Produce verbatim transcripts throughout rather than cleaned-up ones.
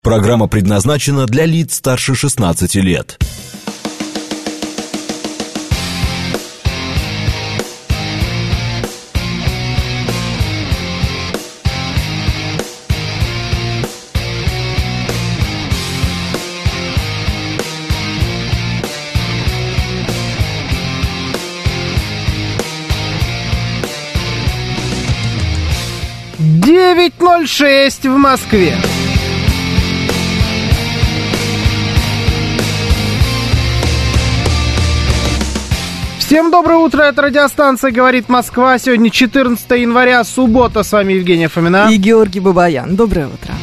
Программа предназначена для лиц старше шестнадцати лет. девять ноль шесть в Москве. Всем доброе утро, это радиостанция «Говорит Москва». Сегодня четырнадцатое января, суббота. С вами Евгения Фомина и Георгий Бабаян. Доброе утро.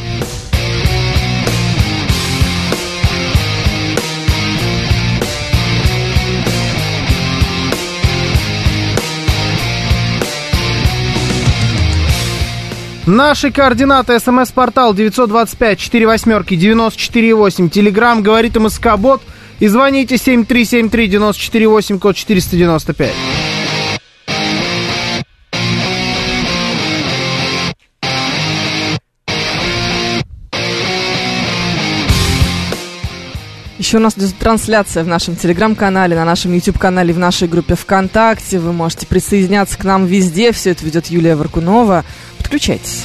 Наши координаты: смс-портал девять два пять четыре восемь девять четыре восемь, телеграмм «Говорит МСК-бот», и звоните семь три семь три девять четыре восемь, код четыреста девяносто пять. Еще у нас идет трансляция в нашем телеграм-канале, на нашем YouTube-канале, в нашей группе ВКонтакте. Вы можете присоединяться к нам везде. Все это ведет Юлия Варкунова. Подключайтесь.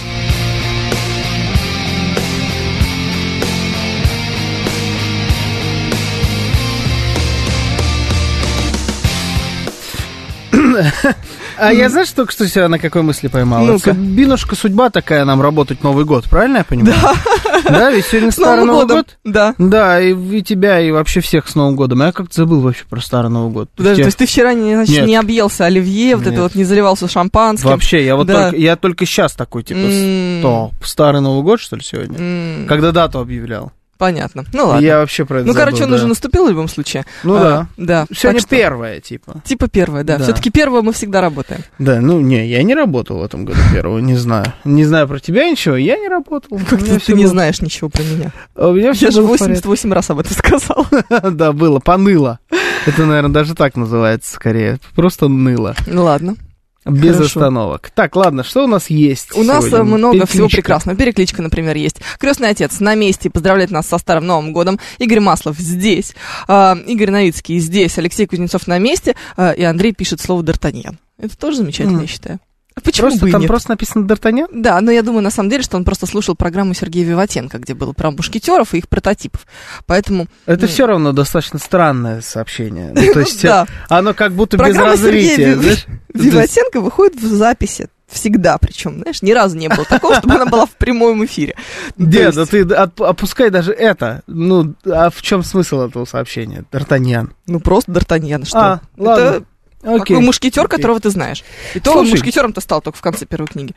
А я, знаешь, только что себя на какой мысли поймал? Ну-ка. Бинушка, судьба такая нам работать Новый год, правильно я понимаю? Да. Да, ведь сегодня Старый Новый год? Да. Да, и, и тебя, и вообще всех с Новым годом. Я как-то забыл вообще про Старый Новый год. Подожди, то есть ты вчера не, значит, не объелся оливье, вот Нет. это вот не заливался шампанским? Вообще, я вот да. только, я только сейчас такой, типа, Mm. стоп, Старый Новый год, что ли, сегодня? Mm. Когда дату объявлял. Понятно. Ну ладно. Я вообще про это Ну, забыл, короче, он да. уже наступил в любом случае. Ну а, да. Да. Сегодня Так что, первое, типа. Типа первое, да. Да. Все-таки первое мы всегда работаем. Да, ну не, я не работал в этом году первого, не знаю. Не знаю про тебя ничего, я не работал. Как У меня ты, всё ты не было- знаешь ничего про меня? А у меня всё Я же было в восемьдесят восемь раз об этом сказал. порядке. Да, было, поныло. Это, наверное, даже так называется скорее. Просто ныло. Ну ладно. Без Хорошо. остановок. Так, ладно, что у нас есть У нас сегодня? много Перекличка. всего прекрасного. Перекличка, например, есть. Крестный отец на месте поздравляет нас со Старым Новым годом. Игорь Маслов здесь. А, Игорь Новицкий здесь. Алексей Кузнецов на месте. А, и Андрей пишет слово «Д'Артаньян». Это тоже замечательно, Mm. я считаю. А почему Просто бы и там нет? просто написано Д'Артаньян? Да, но я думаю, на самом деле, что он просто слушал программу Сергея Виватенко, где было про мушкетеров и их прототипов. Поэтому... Это ну, все равно достаточно странное сообщение. Ну, то есть да. оно как будто без Программа разрытия. Сергея знаешь? Виватенко выходит в записи. Всегда, причем, знаешь, ни разу не было такого, чтобы она была в прямом эфире. Дед, да ты от- опускай даже это. Ну, а в чем смысл этого сообщения? Д'Артаньян. Ну, просто Д'Артаньян, что? А, ладно. Это Окей. такой мушкетер, Окей. которого ты знаешь. И то Слушай. он мушкетером-то стал только в конце первой книги.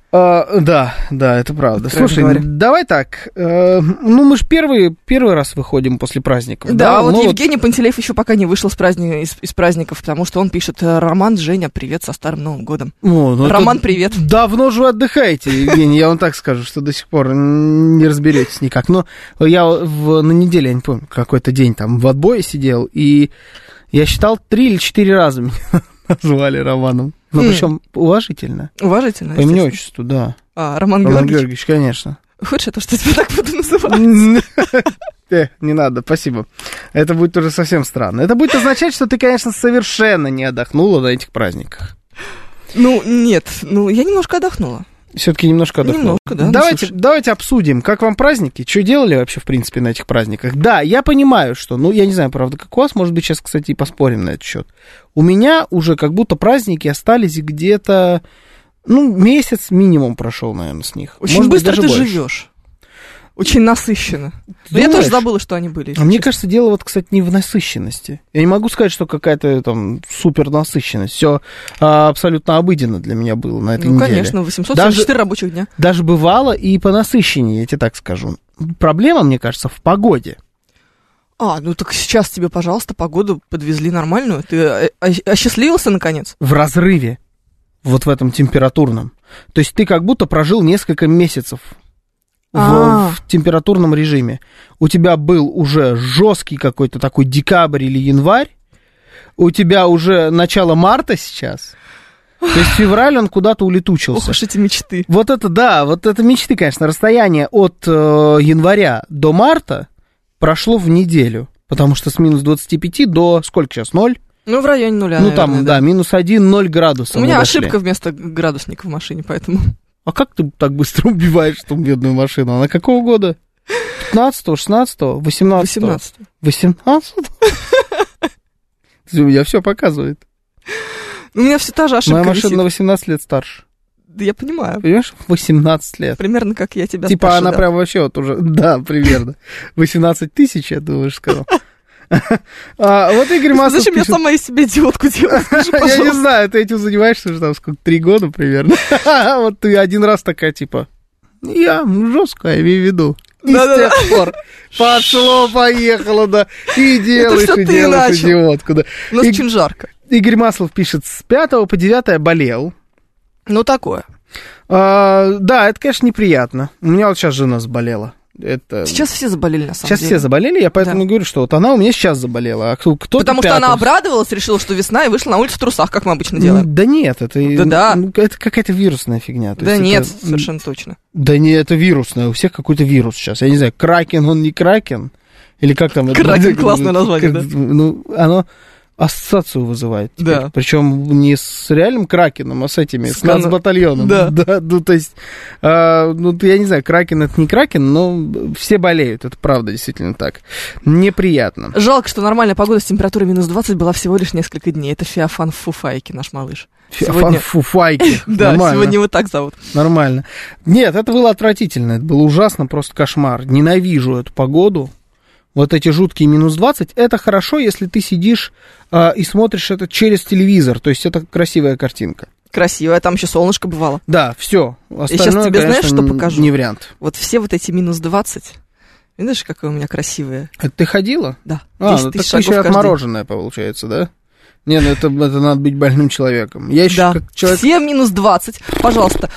А, да, да, это правда. Откровенно Слушай, говоря. давай так. э, ну, мы же первый, первый раз выходим после праздников. Да, вот ну Евгений Пантелеев еще пока не вышел с праздника, из, из праздников, потому что он пишет: «Роман, Женя, привет со Старым Новым годом». О, ну, Роман, это привет. Давно же вы отдыхаете, Евгений, я вам так скажу, что до сих пор не разберетесь никак. Но я в, на неделе, я не помню, какой-то день там в отбое сидел, и я считал, три или четыре раза меня назвали Романом. Ну, М. причем уважительно. Уважительно, По имени естественно. отчеству, да. А, Роман, Роман Георгиевич. Георгиевич, конечно. Хочешь, это что я тебя так буду называть? Э, не надо, спасибо. Это будет уже совсем странно. Это будет означать, что ты, конечно, совершенно не отдохнула на этих праздниках. Ну, нет, ну, я немножко отдохнула. Все-таки немножко отдохнула. Немножко, да, ну, Давайте, слушай. давайте обсудим, как вам праздники, что делали вообще, в принципе, на этих праздниках. Да, я понимаю, что, ну, я не знаю, правда, как у вас, может быть, сейчас, кстати, и поспорим на этот счет. У меня уже как будто праздники остались где-то, ну, месяц минимум прошел, наверное, с них. Очень Может быть, быстро даже ты больше. живешь. Очень насыщенно. Но я Думаешь? тоже забыла, что они были. если А мне честно. кажется, дело вот, кстати, не в насыщенности. Я не могу сказать, что какая-то там супер насыщенность. Все а, абсолютно обыденно для меня было на этой Ну, неделе. конечно, восемьсот сорок четыре рабочих дня. Даже бывало и по насыщеннее, я тебе так скажу. Проблема, мне кажется, в погоде. А, ну так сейчас тебе, пожалуйста, погоду подвезли нормальную. Ты о- о- осчастливился, наконец? В разрыве. Вот в этом температурном. То есть ты как будто прожил несколько месяцев в, А. в температурном режиме. У тебя был уже жесткий какой-то такой декабрь или январь. У тебя уже начало марта сейчас. То есть февраль он куда-то улетучился. Ох уж эти мечты. Вот это, да, вот это мечты, конечно. Расстояние от э, января до марта прошло в неделю. Потому что с минус двадцати пяти до, сколько сейчас, ноль? Ну, в районе нуля, Ну, наверное, там, да, да, минус один, ноль градусов. У меня дошли. ошибка вместо градусника в машине, поэтому... А как ты так быстро убиваешь эту бедную машину? Она какого года? пятнадцатого, шестнадцатого, восемнадцатого? восемнадцатого. восемнадцатого? У меня все показывает. У меня все та же ошибка Моя машина висит. на восемнадцать лет старше. Да я понимаю. Понимаешь? восемнадцать лет. Примерно как я тебя Типа старше, она да. прям вообще вот уже... Да, примерно. восемнадцать тысяч, я думаю, сказал. А, вот Игорь Маслов Зачем я пишет... сама из себя идиотку делаю? Скажи, Я не пожалуйста. знаю, ты этим занимаешься уже там сколько, три года примерно. Вот ты один раз такая, типа, я жестко, я имею в виду. И с тех пор пошло, поехало, да, и делаешь, всё и ты делаешь начал. идиотку, да. У нас И- очень жарко. Игорь Маслов пишет, с пятого по девятое болел. Ну, такое. А, да, это, конечно, неприятно. У меня вот сейчас жена заболела. Это... Сейчас все заболели, на самом Сейчас деле. все заболели, я поэтому Да. и говорю, что вот она у меня сейчас заболела, а кто- кто-то Потому что пятого. она обрадовалась, решила, что весна, и вышла на улицу в трусах, как мы обычно делаем. Да нет, это, Да-да. ну, это какая-то вирусная фигня. То Да есть нет, это- совершенно точно. Да не, это вирусное, у всех какой-то вирус сейчас. Я не знаю, кракен, он не кракен? Или как там? это- Кракен, классное название, да. Ну, оно ассоциацию вызывает. теперь. Да. Причем не с реальным кракеном, а с этими, с, С кан- нацбатальоном. Да. да. Ну, то есть, а, ну, я не знаю, кракен это не кракен, но все болеют, это правда действительно так. Неприятно. Жалко, что нормальная погода с температурой минус двадцать была всего лишь несколько дней. Это Феофан Фуфайки, наш малыш. Сегодня- Фуфайки. Да, Нормально. сегодня его так зовут. Нормально. Нет, это было отвратительно, это было ужасно, просто кошмар. Ненавижу эту погоду. Вот эти жуткие минус двадцать, это хорошо, если ты сидишь а, и смотришь это через телевизор, то есть это красивая картинка. Красиво, там еще солнышко бывало. Да, все. Остальное, сейчас тебе знаешь, конечно, что н- покажу? не вариант. Вот все вот эти минус двадцать. Видишь, какое у меня красивое? Это ты ходила? Да, А, десять ну так тысяч ты еще шагов каждый день. отмороженная, получается, да? Не, ну это, это надо быть больным человеком. Я еще Да, как человек... все минус двадцать. Пожалуйста.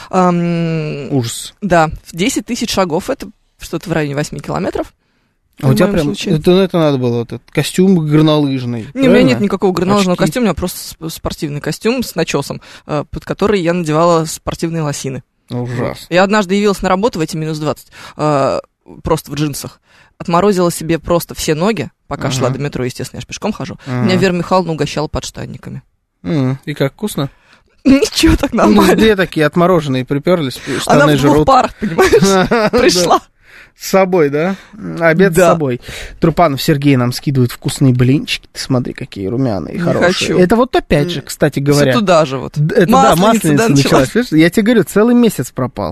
ам, Ужас. Да, десять тысяч шагов, это что-то в районе восьми километров. А в у тебя моем прям... случае. Это, это надо было, вот этот костюм горнолыжный. Не, у меня правильно? нет никакого горнолыжного Очки. костюма, у меня просто сп- спортивный костюм с начесом, э, под который я надевала спортивные лосины. Ужасно. Я однажды явилась на работу в эти минус двадцать, э, просто в джинсах. Отморозила себе просто все ноги, пока Ага. шла до метро, естественно, я же пешком хожу. Ага. Меня Вера Михайловна угощала подштанниками. М, И как, вкусно? Ничего, так Ну, нормально. две такие отмороженные приперлись, Она штаны в двух жрут. парах, понимаешь, пришла. С собой, да? Обед Да. с собой. Трупанов Сергей нам скидывает вкусные блинчики. Ты смотри, какие румяные, Не хорошие. хочу. Это вот опять же, кстати говоря. Все туда же вот. Д- Это Масленица, да, масленица да, началась. началась. Видишь, я тебе говорю, целый месяц пропал.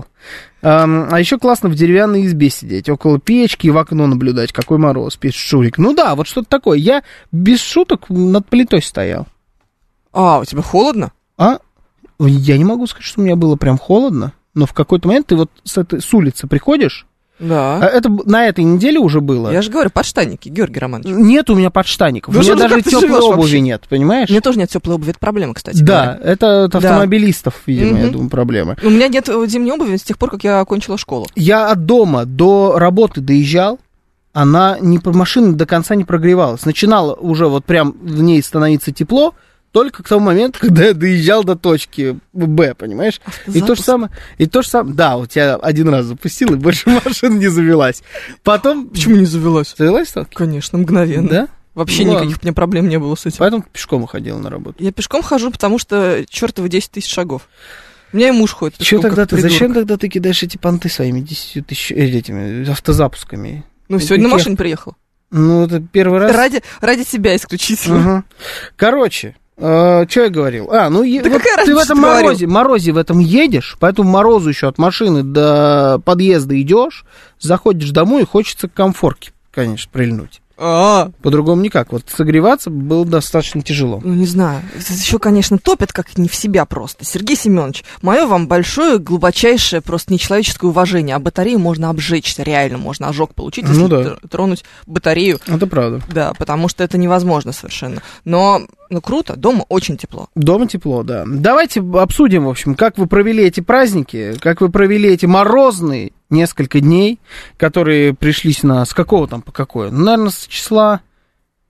Ам, а еще классно в деревянной избе сидеть, около печки и в окно наблюдать, какой мороз, пишет Шурик. Ну да, вот что-то такое. Я без шуток над плитой стоял. А, у тебя холодно? А я не могу сказать, что у меня было прям холодно, но в какой-то момент ты вот с, этой, с улицы приходишь, а Да. это б- на этой неделе уже было. Я же говорю, подштанники, Георгий Романович. Нет у меня подштанников, Ну у меня что же, даже как ты теплой живешь обуви вообще? нет, понимаешь? У меня тоже нет теплой обуви, это проблема, кстати. Да, говоря. это от Да. автомобилистов, видимо, я Мгм. думаю, проблема. У меня нет э, зимней обуви с тех пор, как я окончила школу. Я от дома до работы доезжал, она не, машина до конца не прогревалась. Начинало уже вот прям в ней становиться тепло, только к тому моменту, когда я доезжал до точки Б, понимаешь? И то же самое, и то же самое, да, вот я один раз запустил, и больше машина не завелась. Потом... Почему не завелась? Завелась сталкер? Конечно, мгновенно. Да? Вообще Ну, никаких у меня проблем не было с этим. Поэтому пешком ходил на работу. Я пешком хожу, потому что чертовы десять тысяч шагов. У меня и муж ходит Че пешком, тогда как ты, придурок. зачем тогда ты кидаешь эти понты своими десятью тысяч, э, этими автозапусками? Ну, сегодня на Какие- машине приехал. Ну, это первый раз. Ради, ради себя исключительно. Ага. Короче, что я говорил? А, ну, е- Да вот какая ты в разница, этом что говорил? морозе, морозе в этом едешь, поэтому морозу еще от машины до подъезда идешь, заходишь домой и хочется к комфорке, конечно, прильнуть. А, По-другому никак. Вот согреваться было достаточно тяжело. ну не знаю. Еще, конечно, топят как не в себя просто. Сергей Семенович, мое вам большое, глубочайшее, просто нечеловеческое уважение. А батарею можно обжечься, реально можно ожог получить, если Ну да. тр- тронуть батарею. Это правда. Да, потому что это невозможно совершенно. Но, ну круто, дома очень тепло. Дома тепло, да. Давайте обсудим, в общем, как вы провели эти праздники, как вы провели эти морозные несколько дней, которые пришлись на... С какого там, по какое? Ну, наверное, с числа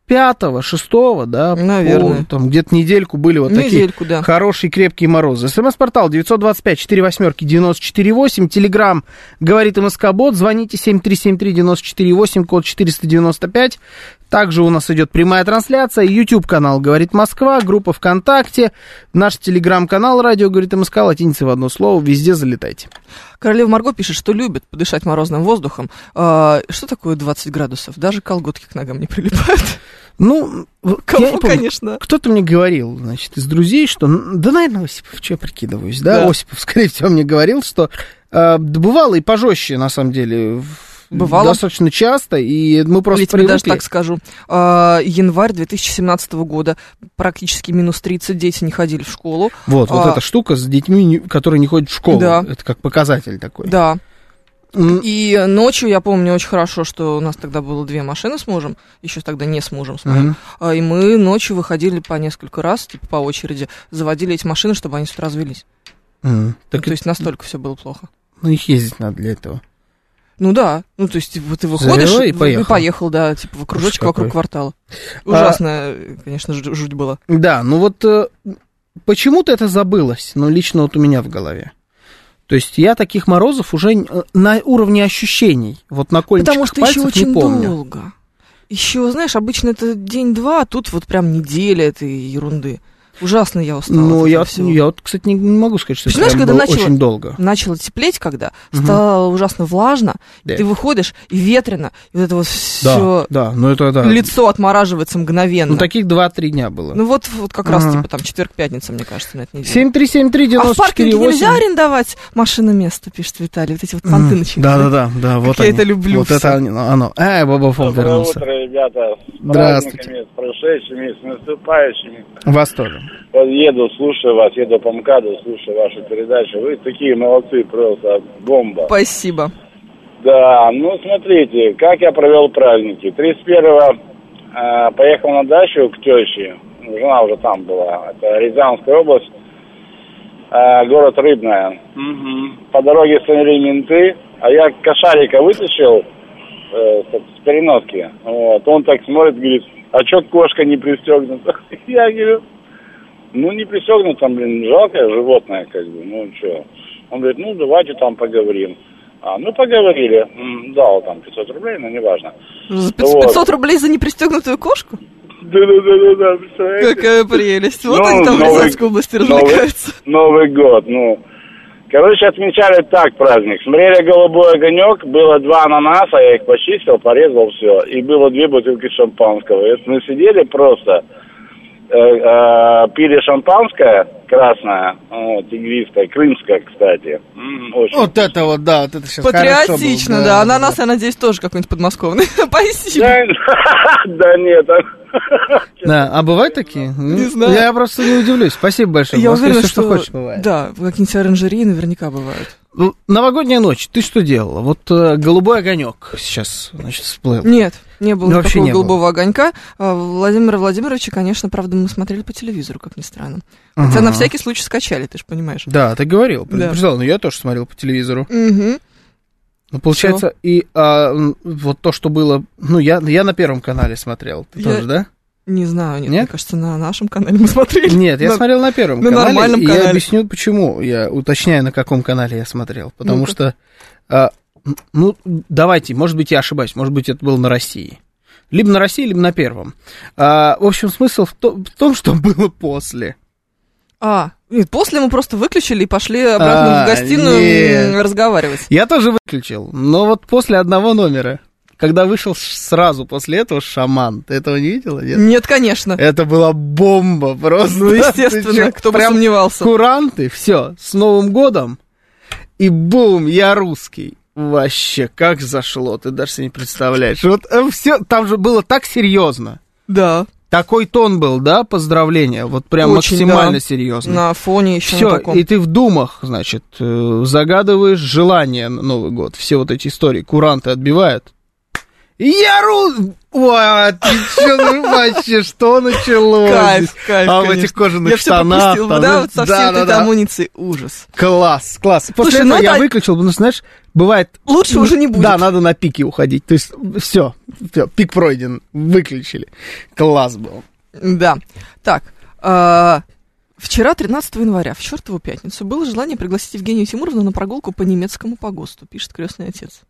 пятого, шестого, да, наверное. По, там где-то недельку были вот недельку, такие да. хорошие крепкие морозы. СМС-портал девятьсот двадцать пять четыре восьмерки девяносто четыре восемь. Телеграм говорит МСК-бот. Звоните семь три семь три девяносто четыре восемь, код четыреста девяносто пять. Также у нас идет прямая трансляция. YouTube-канал «Говорит Москва», группа ВКонтакте, наш телеграм-канал «Радио говорит МСК», латиница в одно слово. Везде залетайте. Королева Марго пишет, что любит подышать морозным воздухом. А, что такое двадцать градусов? Даже колготки к ногам не прилипают. Ну, Кому, я не помню, конечно. Кто-то мне говорил, значит, из друзей, что... Да, наверное, Осипов, что я прикидываюсь, да? да? Осипов, скорее всего, мне говорил, что э, бывало и пожестче, на самом деле, бывало. Достаточно часто, и мы просто Я тебе привыкли. даже так скажу. А, январь две тысячи семнадцатого года, практически минус тридцать, дети не ходили в школу. Вот, а, вот эта штука с детьми, которые не ходят в школу. Да. Это как показатель такой. Да. И ночью, я помню очень хорошо, что у нас тогда было две машины с мужем, еще тогда не с мужем, с моим, uh-huh. и мы ночью выходили по несколько раз, типа по очереди, заводили эти машины, чтобы они с утра развелись. Uh-huh. Так ну, то есть настолько все было плохо. Ну, их ездить надо для этого. Ну да, ну то есть вот ты выходишь и поехал. и поехал, да, типа в кружочек вокруг квартала. Ужасная, а... конечно, жуть была. Да, ну вот почему-то это забылось, но лично вот у меня в голове. То есть я таких морозов уже на уровне ощущений, вот на кончиках пальцев не помню. Потому что еще очень долго. Еще, знаешь, обычно это день-два, а тут вот прям неделя этой ерунды. Ужасно я устала. Ну, я, я вот, кстати, не, не могу сказать, что знаешь, это когда было начало, очень долго. Начало теплеть, когда угу. стало ужасно влажно, да. Ты выходишь, и ветрено, и вот это вот все да, да, ну это, да. лицо отмораживается мгновенно. Ну, таких два-три дня было. Ну, вот, вот как раз, ага. типа, там, четверг-пятница, мне кажется, на этой неделе. семь три семь три девяносто четыре восемь. А в паркинге нельзя арендовать машиноместо, пишет Виталий, вот эти вот понты mm. начинают. Да-да-да, да, вот я это люблю. Вот это оно. Эй, Бабафон вернулся. Доброе утро, ребята. С Здравствуйте. С прошедшими, с наступающими. Вас тоже. Вот еду, слушаю вас, еду по МКАДу, слушаю вашу передачу. Вы такие молодцы, просто бомба. Спасибо. Да, ну смотрите, как я провел праздники. тридцать первого э, поехал на дачу к теще. Жена уже там была. Это Рязанская область, э, город Рыбная. Угу. По дороге стояли менты, а я кошарика вытащил э, с переноски. Вот. Он так смотрит, говорит, а чё кошка не пристегнута? Я говорю, ну не пристегнута, там, блин, жалкое животное, как бы, ну чё. Он говорит, ну давайте там поговорим. А, ну поговорили, М, дал там пятьсот рублей, но неважно. За пятьсот вот. Рублей за непристегнутую кошку? Да-да-да-да, представляете? Какая прелесть, вот ну, они там новый, в Рязанской области развлекаются. Новый, Новый год, ну... Короче, отмечали так праздник. Смотрели «Голубой огонек», было два ананаса, я их почистил, порезал все, и было две бутылки шампанского. И мы сидели просто, э, э, пили шампанское красное, вот, игристое, крымское, кстати. Очень вот вкусно. Это вот, да, вот это сейчас патриотично, было, да, да. Ананас, да. Я надеюсь, тоже какой-нибудь подмосковный. Спасибо. Да нет. Да, а бывают такие? Не знаю. Я просто не удивлюсь. Спасибо большое. Я уверена, что, что хочешь, бывает. Да, какие-нибудь оранжерии наверняка бывают. Новогодняя ночь, ты что делала? Вот э, голубой огонек сейчас, значит, всплыл. Нет, не было ну, никакого не голубого было. огонька. Владимира Владимировича, конечно, правда, мы смотрели по телевизору, как ни странно. Хотя ага. на всякий случай скачали, ты же понимаешь. Да, ты говорил, предупреждал, да. но я тоже смотрел по телевизору. Угу. Ну, получается, Всё. и а, вот то, что было... Ну, я, я на Первом канале смотрел. Ты я... тоже, да? Не знаю, нет, нет, мне кажется, на нашем канале мы смотрели. Нет, я на, смотрел на Первом на канале, нормальном и канале. Я объясню, почему. Я уточняю, на каком канале я смотрел. Потому Ну-ка. что, а, ну, давайте, может быть, я ошибаюсь, может быть, это было на России. Либо на России, либо на Первом. А, в общем, смысл в, то, в том, что было после. А, нет, после мы просто выключили и пошли обратно а, в гостиную нет. разговаривать. Я тоже выключил, но вот после одного номера. Когда вышел сразу после этого «Шаман». Ты этого не видела, нет? Нет, конечно. Это была бомба просто. Ну, естественно, кто бы сомневался. Куранты, все, с Новым годом. И бум, я русский. Вообще, как зашло, ты даже себе не представляешь. Вот все, там же было так серьезно. Да. Такой тон был, да, поздравления, вот прям очень, максимально да. серьезно. На фоне еще Всё, на таком. И ты в думах, значит, загадываешь желание на Новый год. Все вот эти истории, куранты отбивают. Я ру... Ой, ты что, ну вообще, что началось? Кайф, кайф, А в конечно. этих кожаных Я все штанах. пропустил, там, да, вот со всей да, этой да, да. амуницией. Ужас. Класс, класс. После Слушай, этого ну я это- выключил, потому что, знаешь, бывает... Лучше уже не будет. Да, надо на пике уходить. То есть, все, все, пик пройден, выключили. Класс был. Да. Так, а, вчера, тринадцатого января, в чертову пятницу, было желание пригласить Евгению Тимуровну на прогулку по немецкому погосту, пишет крестный отец.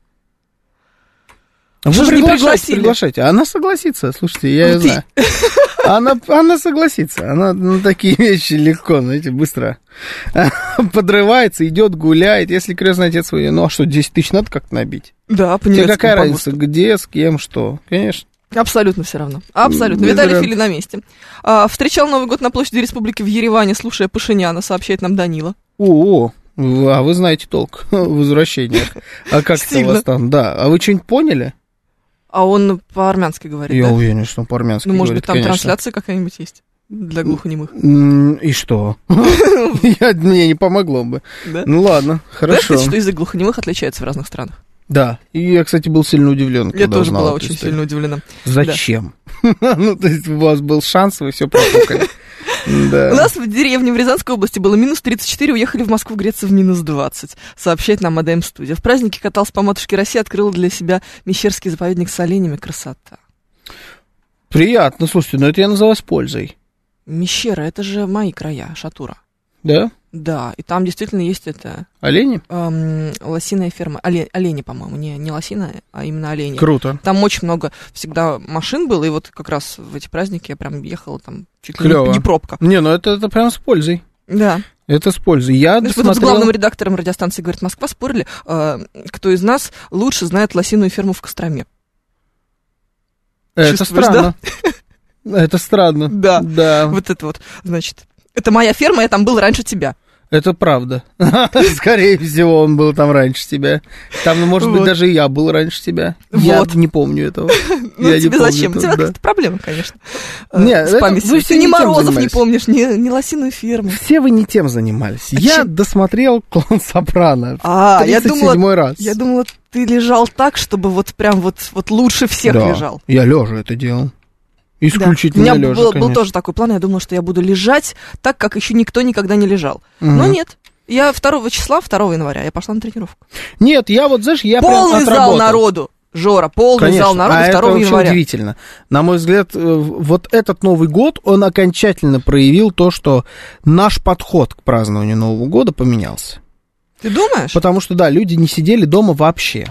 Вы Что ж не приглашайте, пригласили? приглашайте. Она согласится, слушайте, я ее Ну ты. знаю. Она, она согласится. Она на такие вещи легко, знаете, быстро подрывается, идет, гуляет. Если крестный отец свой, ну а что, десять тысяч надо как-то набить? Да, по Тебе немецкому какая погосту. разница, где, с кем, что? Конечно. Абсолютно все равно. Абсолютно. Без Виталий разницы. Фили на месте. А, встречал Новый год на площади Республики в Ереване, слушая Пашиняна, сообщает нам Данила. О, а вы знаете толк в возвращениях. А как это у Сильно. вас там? Да. А вы что-нибудь поняли? А он по-армянски говорит, Я да? уверен, что он по-армянски Ну, может говорит, быть, там конечно. трансляция какая-нибудь есть для глухонемых. М, И что? Я- Мне не помогло бы. Да? Ну ладно, Знаешь, хорошо. кстати, что язык глухонемых отличается в разных странах? Да, и я, кстати, был сильно удивлен, Я когда тоже узнал была эту очень историю. сильно удивлена. Зачем? Ну, то есть у вас был шанс, вы все профукали. Да. У нас в деревне в Рязанской области было минус тридцать четыре, уехали в Москву греться в минус двадцать, сообщает нам АДМ Студия. В празднике катался по матушке России, открыл для себя Мещерский заповедник с оленями. Красота. Приятно, слушайте, но это я называю с пользой. Мещера, это же мои края, Шатура. Да? Да, и там действительно есть это Олени? эм, лосиная ферма. Оле- олени, по-моему, не, не лосиная, а именно олени. Круто. Там очень много всегда машин было, и вот как раз в эти праздники я прям ехала, там чуть ли Клёво. не, не пробка. Не, ну это, это прям с пользой. Да. Это с пользой. Я Знаешь, мы тут с досмотрел... главным редактором радиостанции «Говорит Москва» спорили, э, кто из нас лучше знает лосиную ферму в Костроме. Это Чувствуешь, странно. Это странно. Да. Да. Вот это вот, значит, это моя ферма, я там был раньше тебя. Это правда. Скорее всего, он был там раньше тебя. Там, ну, может быть, Вот. даже и я был раньше тебя. Я Вот. не помню этого. Ну, Я не тебе помню зачем? У этого, тебя да. какие-то проблемы, конечно, э, Нет, с это памятью. вы все Ты ни не тем Морозов не занимались. помнишь, ни, ни лосиную ферму. Все вы не тем занимались. А Я чем? досмотрел «Клан Сопрано» А, в я тридцать думала, седьмой раз. я думала, ты лежал так, чтобы вот прям вот, вот лучше всех Да, лежал. я лежа это делал. Да. Исключительно У меня лежа, был, был конечно. тоже такой план, я думала, что я буду лежать так, как еще никто никогда не лежал. Мгм. Но нет. Я второго числа, второго января, я пошла на тренировку. Нет, я вот, знаешь, я полный прям зал отработал. народу, Жора, полный Конечно, зал народу а второго это вообще января. удивительно. На мой взгляд, э, вот этот Новый год, он окончательно проявил то, что наш подход к празднованию Нового года поменялся. Ты думаешь? Потому что, да, люди не сидели дома вообще.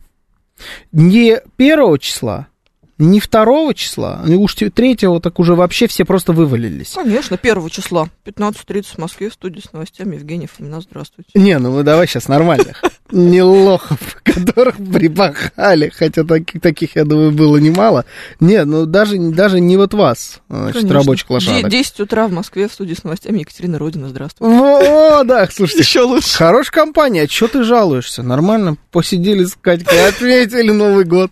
Не первого числа, не второго числа, и уж третьего, так уже вообще все просто вывалились. Конечно, первого числа, пятнадцать тридцать в Москве, в студии с новостями Евгений Фомина, здравствуйте. Не, ну мы давай сейчас нормальных. Не лохов, которых припахали, хотя таких, таких, я думаю, было немало. Не, ну даже, даже не вот вас, значит, Конечно. рабочих Де- лошадок. десять утра в Москве, в студии с новостями Екатерина Родина, здравствуйте. О, да, слушайте, Еще лучше. хорошая компания, а чё ты жалуешься? Нормально, посидели с Катькой, отметили Новый год.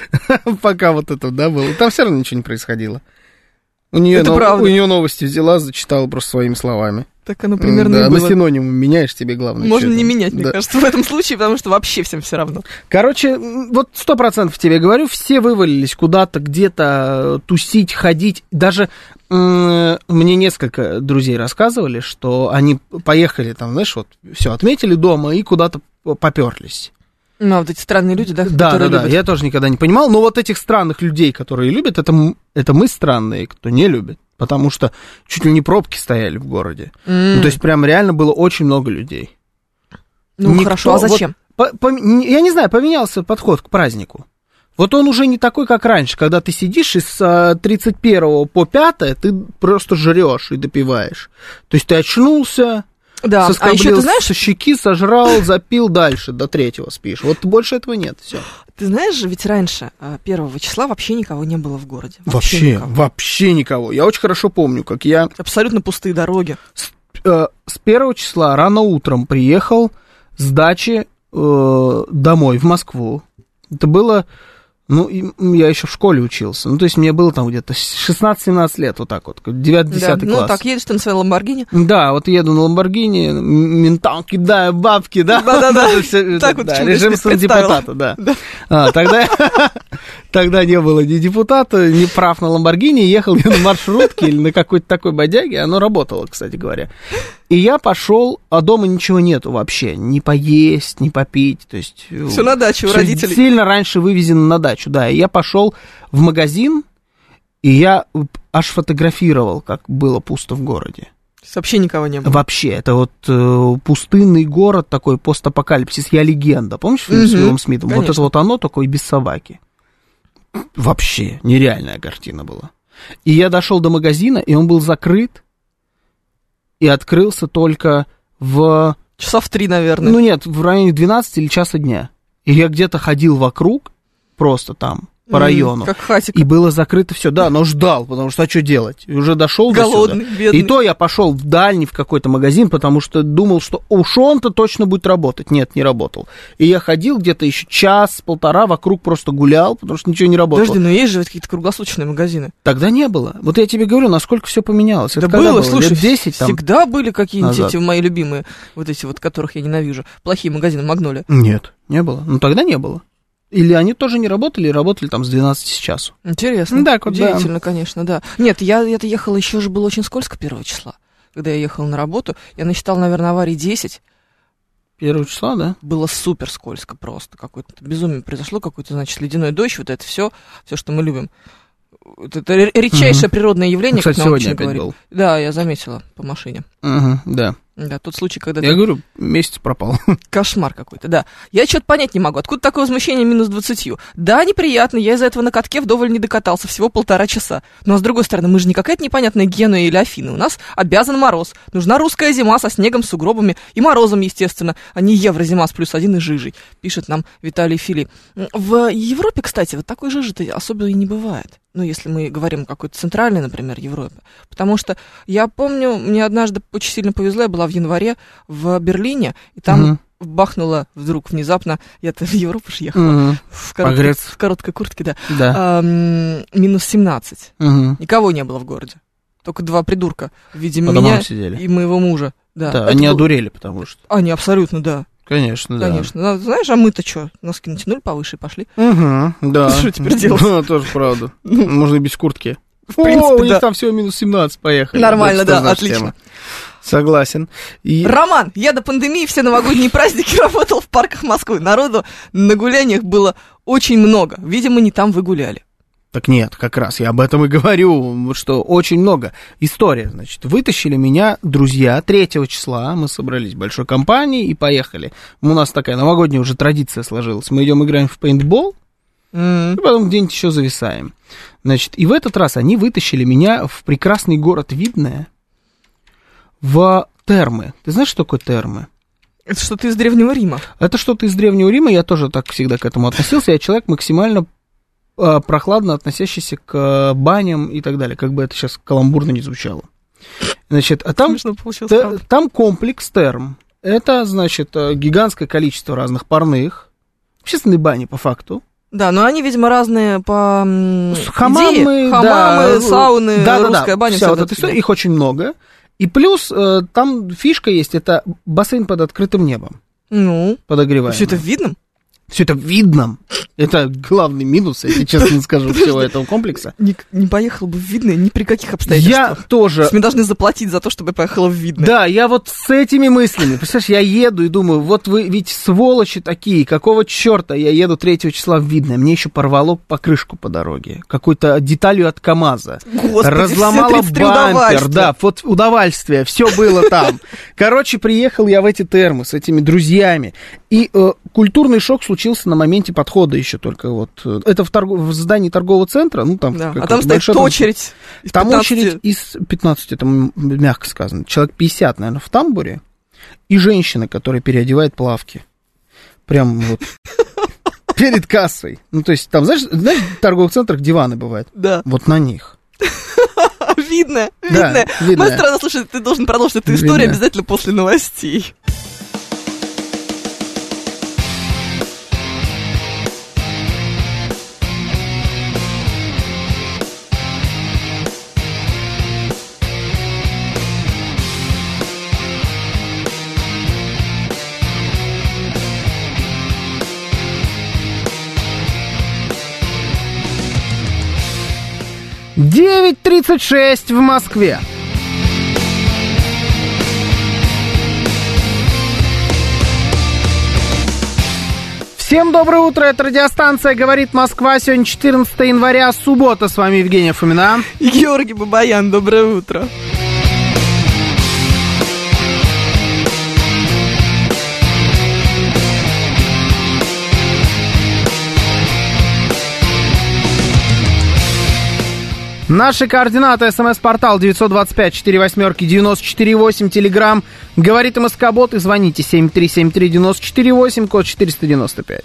Пока вот это, да, было. Там все равно ничего не происходило. У нее, Это правда. у нее новости взяла, зачитала просто своими словами. Так оно примерно Да, и на было. синонимы меняешь, тебе главное. Можно чё не там. менять, мне Да. кажется, в этом случае, потому что вообще всем все равно. Короче, м, вот сто процентов тебе говорю, все вывалились куда-то, где-то э, тусить, ходить. Даже м, мне несколько друзей рассказывали, что они поехали там, знаешь, вот все отметили дома и куда-то поперлись. Ну, а вот эти странные люди, да, Да, которые да, да, любят. я тоже никогда не понимал, но вот этих странных людей, которые любят, это, м- это мы странные, кто не любит, потому что чуть ли не пробки стояли в городе. М. Ну, то есть прям реально было очень много людей. Ну, Никто- хорошо, а вот зачем? по- по- не- я не знаю, поменялся подход к празднику. Вот он уже не такой, как раньше, когда ты сидишь и с а, тридцать первого по пятое ты просто жрешь и допиваешь. То есть ты очнулся, Да, а соскоблил еще ты знаешь, со щеки, сожрал, запил дальше, до третьего спишь. Вот больше этого нет, все. ты знаешь же, ведь раньше, а, первого числа, вообще никого не было в городе. Вообще, никого. вообще никого. Я очень хорошо помню, как я Абсолютно пустые дороги. с, э, с первого числа рано утром приехал с дачи э, домой, в Москву. Это было, ну, и, м, я еще в школе учился. Ну, то есть мне было там где-то шестнадцать-семнадцать лет, вот так вот, девятый-десятый Да, класс. ну так, едешь ты на своей Ламборгини. Да, вот еду на Ламборгини, м- ментам кидаю бабки, да? Да-да-да. Вот это всё, Так вот, да, почему-то режим себе представила. сан-депутата, да. Да. А, тогда, Тогда не было ни депутата, ни прав на Ламборгини. Ехал я на маршрутке или на какой-то такой бодяге. Оно работало, кстати говоря. И я пошел, а дома ничего нету вообще. Ни поесть, ни попить. То есть, все на даче у родителей. Сильно раньше вывезено на дачу, да. И я пошел в магазин, и я аж фотографировал, как было пусто в городе. Вообще никого не было. Вообще, это вот э, пустынный город, такой постапокалипсис, «Я легенда». Помнишь фильм с Уиллом Смитом? Конечно. Вот это вот оно, такое без собаки. Вообще, нереальная картина была. И я дошел до магазина, и он был закрыт, и открылся только в... Часа в три, наверное. Ну нет, в районе двенадцати или часа дня. И я где-то ходил вокруг, просто там, по району. Как хатик. И было закрыто все, да, но ждал, потому что а что делать? И уже дошел до Голодный, сюда. бедный. И то я пошел в дальний в какой-то магазин, потому что думал, что уж он-то точно будет работать. Нет, не работал. И я ходил где-то еще час-полтора, вокруг просто гулял, потому что ничего не работало. Подожди, но есть же какие-то круглосуточные магазины. Тогда не было. Вот я тебе говорю, насколько все поменялось. Да Это когда было, было? слушай, Лет десять там? всегда были какие-нибудь назад. эти мои любимые, вот эти вот, которых я ненавижу, плохие магазины «Магнолия». Нет, не было. Ну тогда не было. Или они тоже не работали, и работали там с двенадцати с часу. Интересно. Ну, так вот, удивительно, да. конечно, да. Нет, я это ехала, еще же было очень скользко первого числа. Когда я ехала на работу, я насчитала, наверное, аварий десять. Первого числа, да? Было супер скользко просто. Какое-то безумие произошло, какой-то, значит, ледяной дождь, вот это все, все, что мы любим. Вот это редчайшее угу. природное явление, ну, кстати, как нам сегодня опять говорит. был. Да, я заметила по машине. Угу, да. Да, тот случай, когда... Я ты... говорю, месяц пропал. Кошмар какой-то, да. Я что-то понять не могу. Откуда такое возмущение минус двадцатью? Да, неприятно, я из-за этого на катке вдоволь не докатался, всего полтора часа. Но, с другой стороны, мы же не какая-то непонятная Генуя или Афина. У нас обязан мороз. Нужна русская зима со снегом, сугробами и морозом, естественно, а не еврозима с плюс один и жижей, пишет нам Виталий Фили. В Европе, кстати, вот такой жижи-то особо и не бывает. Ну, если мы говорим о какой-то центральной, например, Европе. Потому что я помню, мне однажды очень сильно повезло, я была в январе в Берлине, и там угу. бахнуло вдруг внезапно, я-то в Европу же ехала, угу. в, короткой, в короткой куртке, да, да. А, минус семнадцать. Угу. Никого не было в городе. Только два придурка в виде по меня сидели. И моего мужа. Да, да они был... одурели, потому что... Они абсолютно, да. Конечно, да. Конечно. Знаешь, а мы-то что, носки натянули повыше и пошли? Угу, да. Что теперь делать? Ну, тоже правда. Можно и без куртки. В принципе, О, у них да. там всего минус семнадцать, поехали. Нормально, да, отлично. Тема. Согласен. И... Роман, я до пандемии все новогодние праздники работал в парках Москвы. Народу на гуляниях было очень много. Видимо, не там вы гуляли. Так нет, как раз я об этом и говорю, что очень много. История, значит, вытащили меня друзья третьего числа, мы собрались в большой компании и поехали. У нас такая новогодняя уже традиция сложилась. Мы идем играем в пейнтбол, mm-hmm. и потом где-нибудь еще зависаем. Значит, и в этот раз они вытащили меня в прекрасный город Видное, в термы. Ты знаешь, что такое термы? Это что-то из Древнего Рима. Это что-то из Древнего Рима, я тоже так всегда к этому относился. Я человек максимально прохладно относящийся к баням и так далее, как бы это сейчас каламбурно не звучало. Значит, а там, т- там комплекс терм. Это, значит, гигантское количество разных парных, общественные бани по факту. Да, но они, видимо, разные по хамамы, идее. Хамамы, да, сауны, да, русская да, баня. Вся вот эта история, их очень много. И плюс там фишка есть, это бассейн под открытым небом. Ну, подогреваемый. Все это в Видном? Все это в Видном. Это главный минус, если честно скажу, всего этого комплекса. Не, не поехал бы в Видное ни при каких обстоятельствах. Я тоже. Мне должны заплатить за то, чтобы я поехала в Видное. Да, я вот с этими мыслями, представляешь, я еду и думаю, вот вы ведь сволочи такие, какого черта я еду третьего числа в Видное, мне еще порвало покрышку по дороге, какой-то деталью от КамАЗа. Господи, разломало бампер, да, вот удовольствие, все было там. Короче, приехал я в эти термы с этими друзьями, и э, культурный шок случился на моменте подхода еще только вот. Это в, торг... в здании торгового центра, ну там... Да, а там стоит большой... очередь из Там пятнадцати... очередь из пятнадцати, это мягко сказано, человек пятьдесят, наверное, в тамбуре, и женщина, которая переодевает плавки. Прям вот перед кассой. Ну, то есть там, знаешь, знаешь, в торговых центрах диваны бывают? Да. Вот на них. Видно, да, видно. видно. Моя страна, слушай, ты должен продолжить эту историю видно. Обязательно после новостей. девять тридцать шесть в Москве. Всем доброе утро, это радиостанция «Говорит Москва». Сегодня четырнадцатое января, суббота. С вами Евгения Фомина. И Георгий Бабаян, доброе утро. Наши координаты: смс-портал девять два пять четыре восемь девять четыре восемь, телеграм «Говорит МСК-бот» и звоните семь три семь три девять четыре восемь, код четыреста девяносто пять.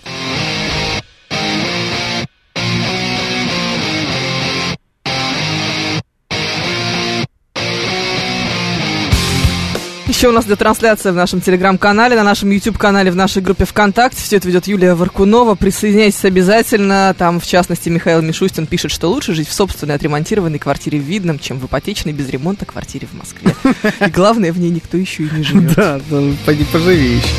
Еще у нас идет трансляция в нашем телеграм-канале, на нашем YouTube-канале, в нашей группе ВКонтакте. Все это ведет Юлия Варкунова. Присоединяйтесь обязательно. Там, в частности, Михаил Мишустин пишет, что лучше жить в собственной отремонтированной квартире в Видном, чем в ипотечной без ремонта квартире в Москве. И главное, в ней никто еще и не живет. Да, пойди поживи еще.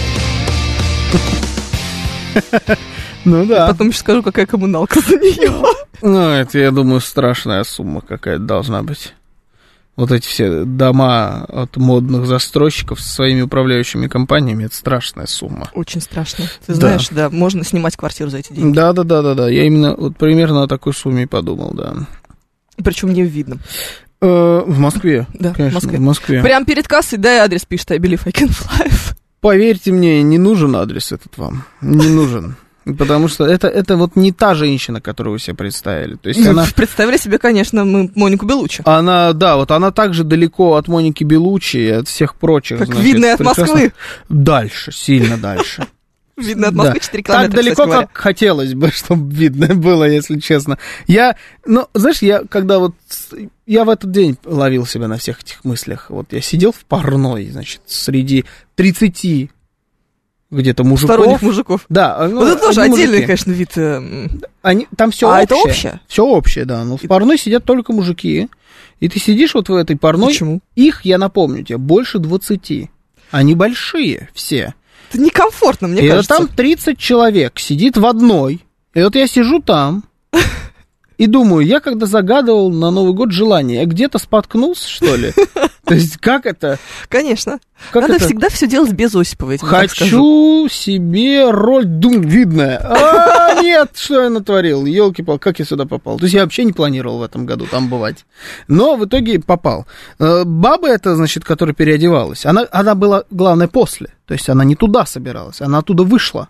Ну да. Потом еще скажу, какая коммуналка за нее. Ну, это, я думаю, страшная сумма какая-то должна быть. Вот эти все дома от модных застройщиков со своими управляющими компаниями, это страшная сумма. Очень страшно. Ты Да. знаешь, да, можно снимать квартиру за эти деньги. Да, да, да, да, да. Я именно вот примерно о такой сумме и подумал, да. Причем не в Видном. Э, в Москве. Да, Конечно, в Москве. в Москве. Прям перед кассой дай адрес, пишет I believe I can fly. Поверьте мне, не нужен адрес этот вам. Не нужен. Потому что это, это вот не та женщина, которую вы себе представили. То есть Ну, она... Представили себе, конечно, мы Монику Белуччи. Она, да, вот она так же далеко от Моники Белуччи и от всех прочих. Как значит, видно от прекрасно- Москвы. Дальше, сильно дальше. Видно от Москвы Да. четыре километра, Так далеко, кстати говоря. как хотелось бы, чтобы видно было, если честно. Я, ну, знаешь, я когда вот, я в этот день ловил себя на всех этих мыслях. Вот я сидел в парной, значит, среди тридцати где-то мужиков. Сторонних мужиков. Да. Ну, Вот это тоже одни отдельный, мужики. конечно, вид. э, Они, там все А, общее. это общее? Все общее, да. Но в парной сидят только мужики. И ты сидишь вот в этой парной. Почему? Их, я напомню тебе, больше двадцати. Они большие все. Это некомфортно, мне и кажется. там тридцать человек сидит в одной. И вот я сижу там и думаю, я когда загадывал на Новый год желание, я где-то споткнулся, что ли? То есть как это? Конечно. Как Надо это? всегда все делать без Осипова, я тебе так скажу. Хочу себе роль дум видная. А, нет, что я натворил? Елки-палки, как я сюда попал? То есть я вообще не планировал в этом году там бывать. Но в итоге попал. Э, Баба эта, значит, которая переодевалась, она, она была, главное, после. То есть она не туда собиралась, она оттуда вышла.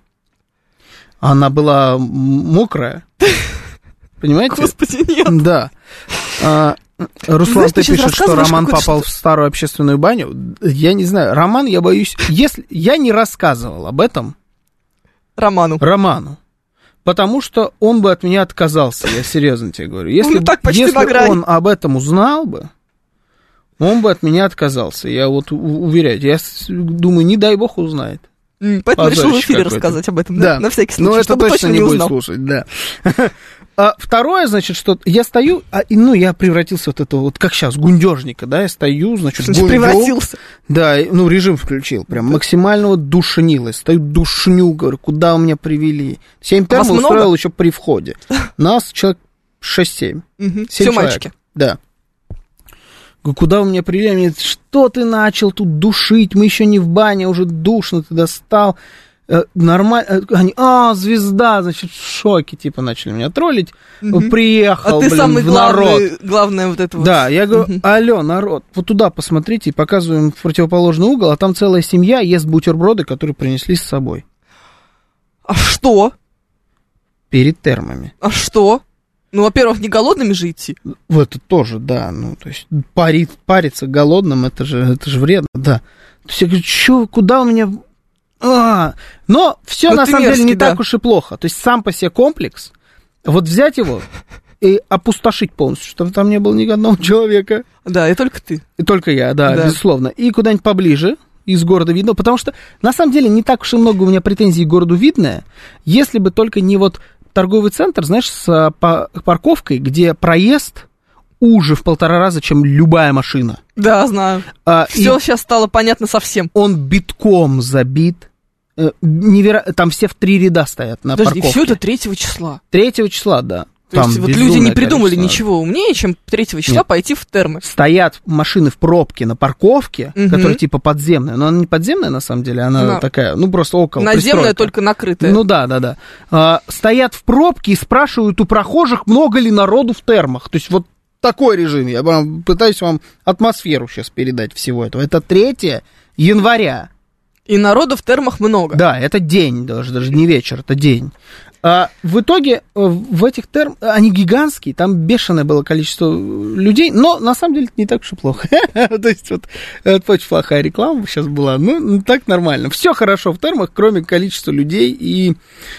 Она была м- мокрая. Понимаете? Господи, нет. Да. А, Руслан, Знаешь, ты ты сейчас пишешь, что рассказываешь Роман какую-то попал что- в старую общественную баню. Я не знаю, Роман, я боюсь... Если я не рассказывал об этом Роману. Роману, потому что он бы от меня отказался, я серьезно тебе говорю. Если, Он и так почти если на грани. он об этом узнал бы, он бы от меня отказался. Я вот у- уверяю, я с- думаю, не дай бог узнает. М, Поэтому решил в Позорище эфире какое-то. рассказать об этом, да? На всякий случай, ну, это чтобы точно точно не не будет узнал. слушать, да. А второе, значит, что я стою, а, и, ну, я превратился в вот это вот, как сейчас, гундежника, да, я стою, значит, Значит, гундю. превратился. Да, и, ну, режим включил, прям максимально вот душнило, стою, душню, говорю, куда вы меня привели? То есть я им А вас термо устроил много? еще при входе. Нас человек шесть-семь. Мгм. Семь Все человек. мальчики. Да. Говорю, куда вы меня привели? Они говорят, что ты начал тут душить? Мы еще не в бане, уже душно, ты достал. Нормально. Они, а, звезда, значит, в шоке, типа, начали меня троллить. Мгм. Приехал, А ты блин, самый в народ. главный, главное вот это вот. Да, я говорю, Мгм. алло, народ, вот туда посмотрите, и показываем в противоположный угол, а там целая семья ест бутерброды, которые принесли с собой. А что? Перед термами. А что? Ну, во-первых, не голодными же идти. В это тоже, да, ну, то есть парить, париться голодным, это же, это же вредно, да. То есть я говорю, что, куда у меня... А, но все Ну, на ты самом деле мерзкий, не да. так уж и плохо. То есть сам по себе комплекс, вот взять его и опустошить полностью, чтобы там не было ни одного человека. Да, и только ты. И только я, да, Да. безусловно. И куда-нибудь поближе, из города Видного, потому что на самом деле не так уж и много у меня претензий к городу Видное, если бы только не вот торговый центр, знаешь, с а, па- парковкой, где проезд уже в полтора раза, чем любая машина. Да, знаю. А, Все и сейчас стало понятно совсем. он битком забит. Э, неверо... Там все в три ряда стоят на Подожди, парковке. все это третьего числа. Третьего числа, да. То То Там есть вот люди не придумали количество. ничего умнее, чем третьего числа Нет. пойти в термы. Стоят машины в пробке на парковке, Мгм. которая типа подземная, но она не подземная на самом деле, она Она такая, ну просто около Наземная, пристройка. только накрытая. Ну да, да, да. А, стоят в пробке и спрашивают у прохожих, много ли народу в термах. То есть вот такой режим. Я вам пытаюсь вам атмосферу сейчас передать всего этого. Это третьего января. И народу в термах много. Да, это день, даже, даже не вечер, это день. А в итоге э, в этих термах, они гигантские, там бешеное было количество людей, но на самом деле это не так уж и плохо. То есть вот это очень плохая реклама сейчас была, ну так нормально. Все хорошо в термах, кроме количества людей и,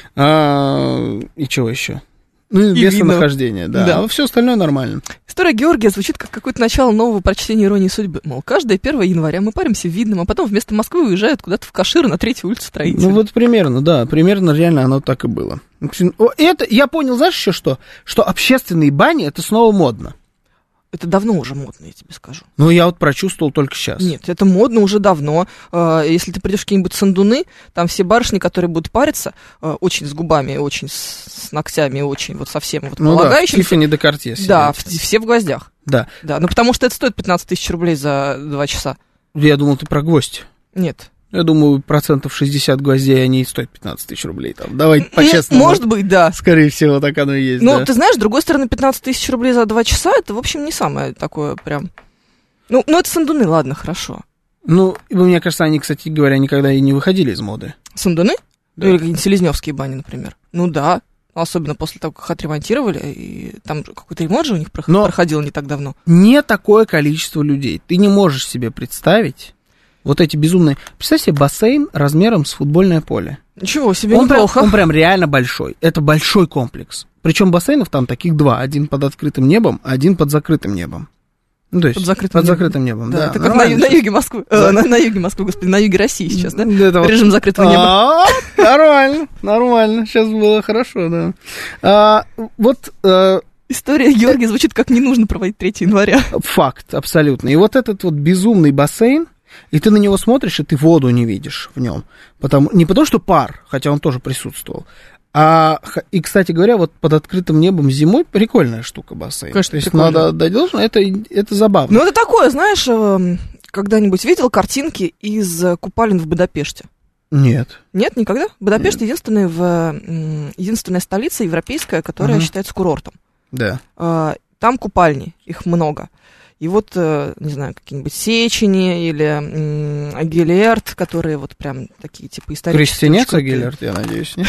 а, и чего еще? Ну, и местонахождение, да. Да. А все остальное нормально. История Георгия звучит как какое-то начало нового прочтения «Иронии судьбы». Мол, каждое первого января мы паримся в Видном, а потом вместо Москвы уезжают куда-то в Кашир на третью улицу Строителей. Ну вот примерно, да, примерно реально оно так и было. Это, я понял, знаешь еще что? Что общественные бани, это снова модно. Это давно уже модно, я тебе скажу. Ну, я вот прочувствовал только сейчас. Нет, это модно уже давно. Э, Если ты придешь в какие-нибудь сандуны, там все барышни, которые будут париться, э, очень с губами, очень с, с ногтями, очень вот совсем вот Ну да, полагающимся. Тиффани де Картье сидят. Да, в- все в гвоздях. Да. Да, ну потому что это стоит пятнадцать тысяч рублей за два часа. Я думал, ты про гвоздь. Нет. Я думаю, процентов шестьдесят гвоздей, они и стоят пятнадцать тысяч рублей. Там. Давай по-честному. Может быть, да. Скорее всего, так оно и есть, Ну, да. ты знаешь, с другой стороны, пятнадцать тысяч рублей за два часа, это, в общем, не самое такое прям... Ну, ну это сандуны, ладно, хорошо. Ну, мне кажется, они, кстати говоря, никогда и не выходили из моды. Сандуны? Да. Или какие-нибудь селезневские бани, например. Ну да, особенно после того, как их отремонтировали, и там же какой-то ремонт же у них прох- Но- проходил не так давно. Не такое количество людей. Ты не можешь себе представить вот эти безумные... Представь себе бассейн размером с футбольное поле. Ничего себе, Он прям, неплохо. он прям реально большой. Это большой комплекс. Причем бассейнов там таких два. Один под открытым небом, а один под закрытым небом. Ну, то есть Под закрытым под небом. закрытым небом, да. Да, это как на, нормально ю- на всё. юге Москвы. Да. Э, на, на юге Москвы, господи, на юге России сейчас, да? Это вот- Режим закрытого неба. А, Нормально, нормально. Сейчас было хорошо, да. А, Вот э, История Георгия звучит как не нужно проводить третьего января. факт, абсолютно. И вот этот вот безумный бассейн, и ты на него смотришь, и ты воду не видишь в нем. Потому, не потому что пар, хотя он тоже присутствовал. А, х- и, кстати говоря, вот под открытым небом зимой прикольная штука бассейн. Конечно, То есть прикольно. надо отдать должное, это, это забавно. Ну, это такое, знаешь, эм, когда-нибудь видел картинки из э, купалин в Будапеште? Нет. Нет, никогда? Будапешт единственная, в, м, единственная столица европейская, которая Мгм. считается курортом. Да. Э, Там купальни, их много. И вот, э, не знаю, какие-нибудь Сечени или м, Агилерт, которые вот прям такие, типа, исторические. Крестенец очень крутые. Агилерт, я надеюсь, нет?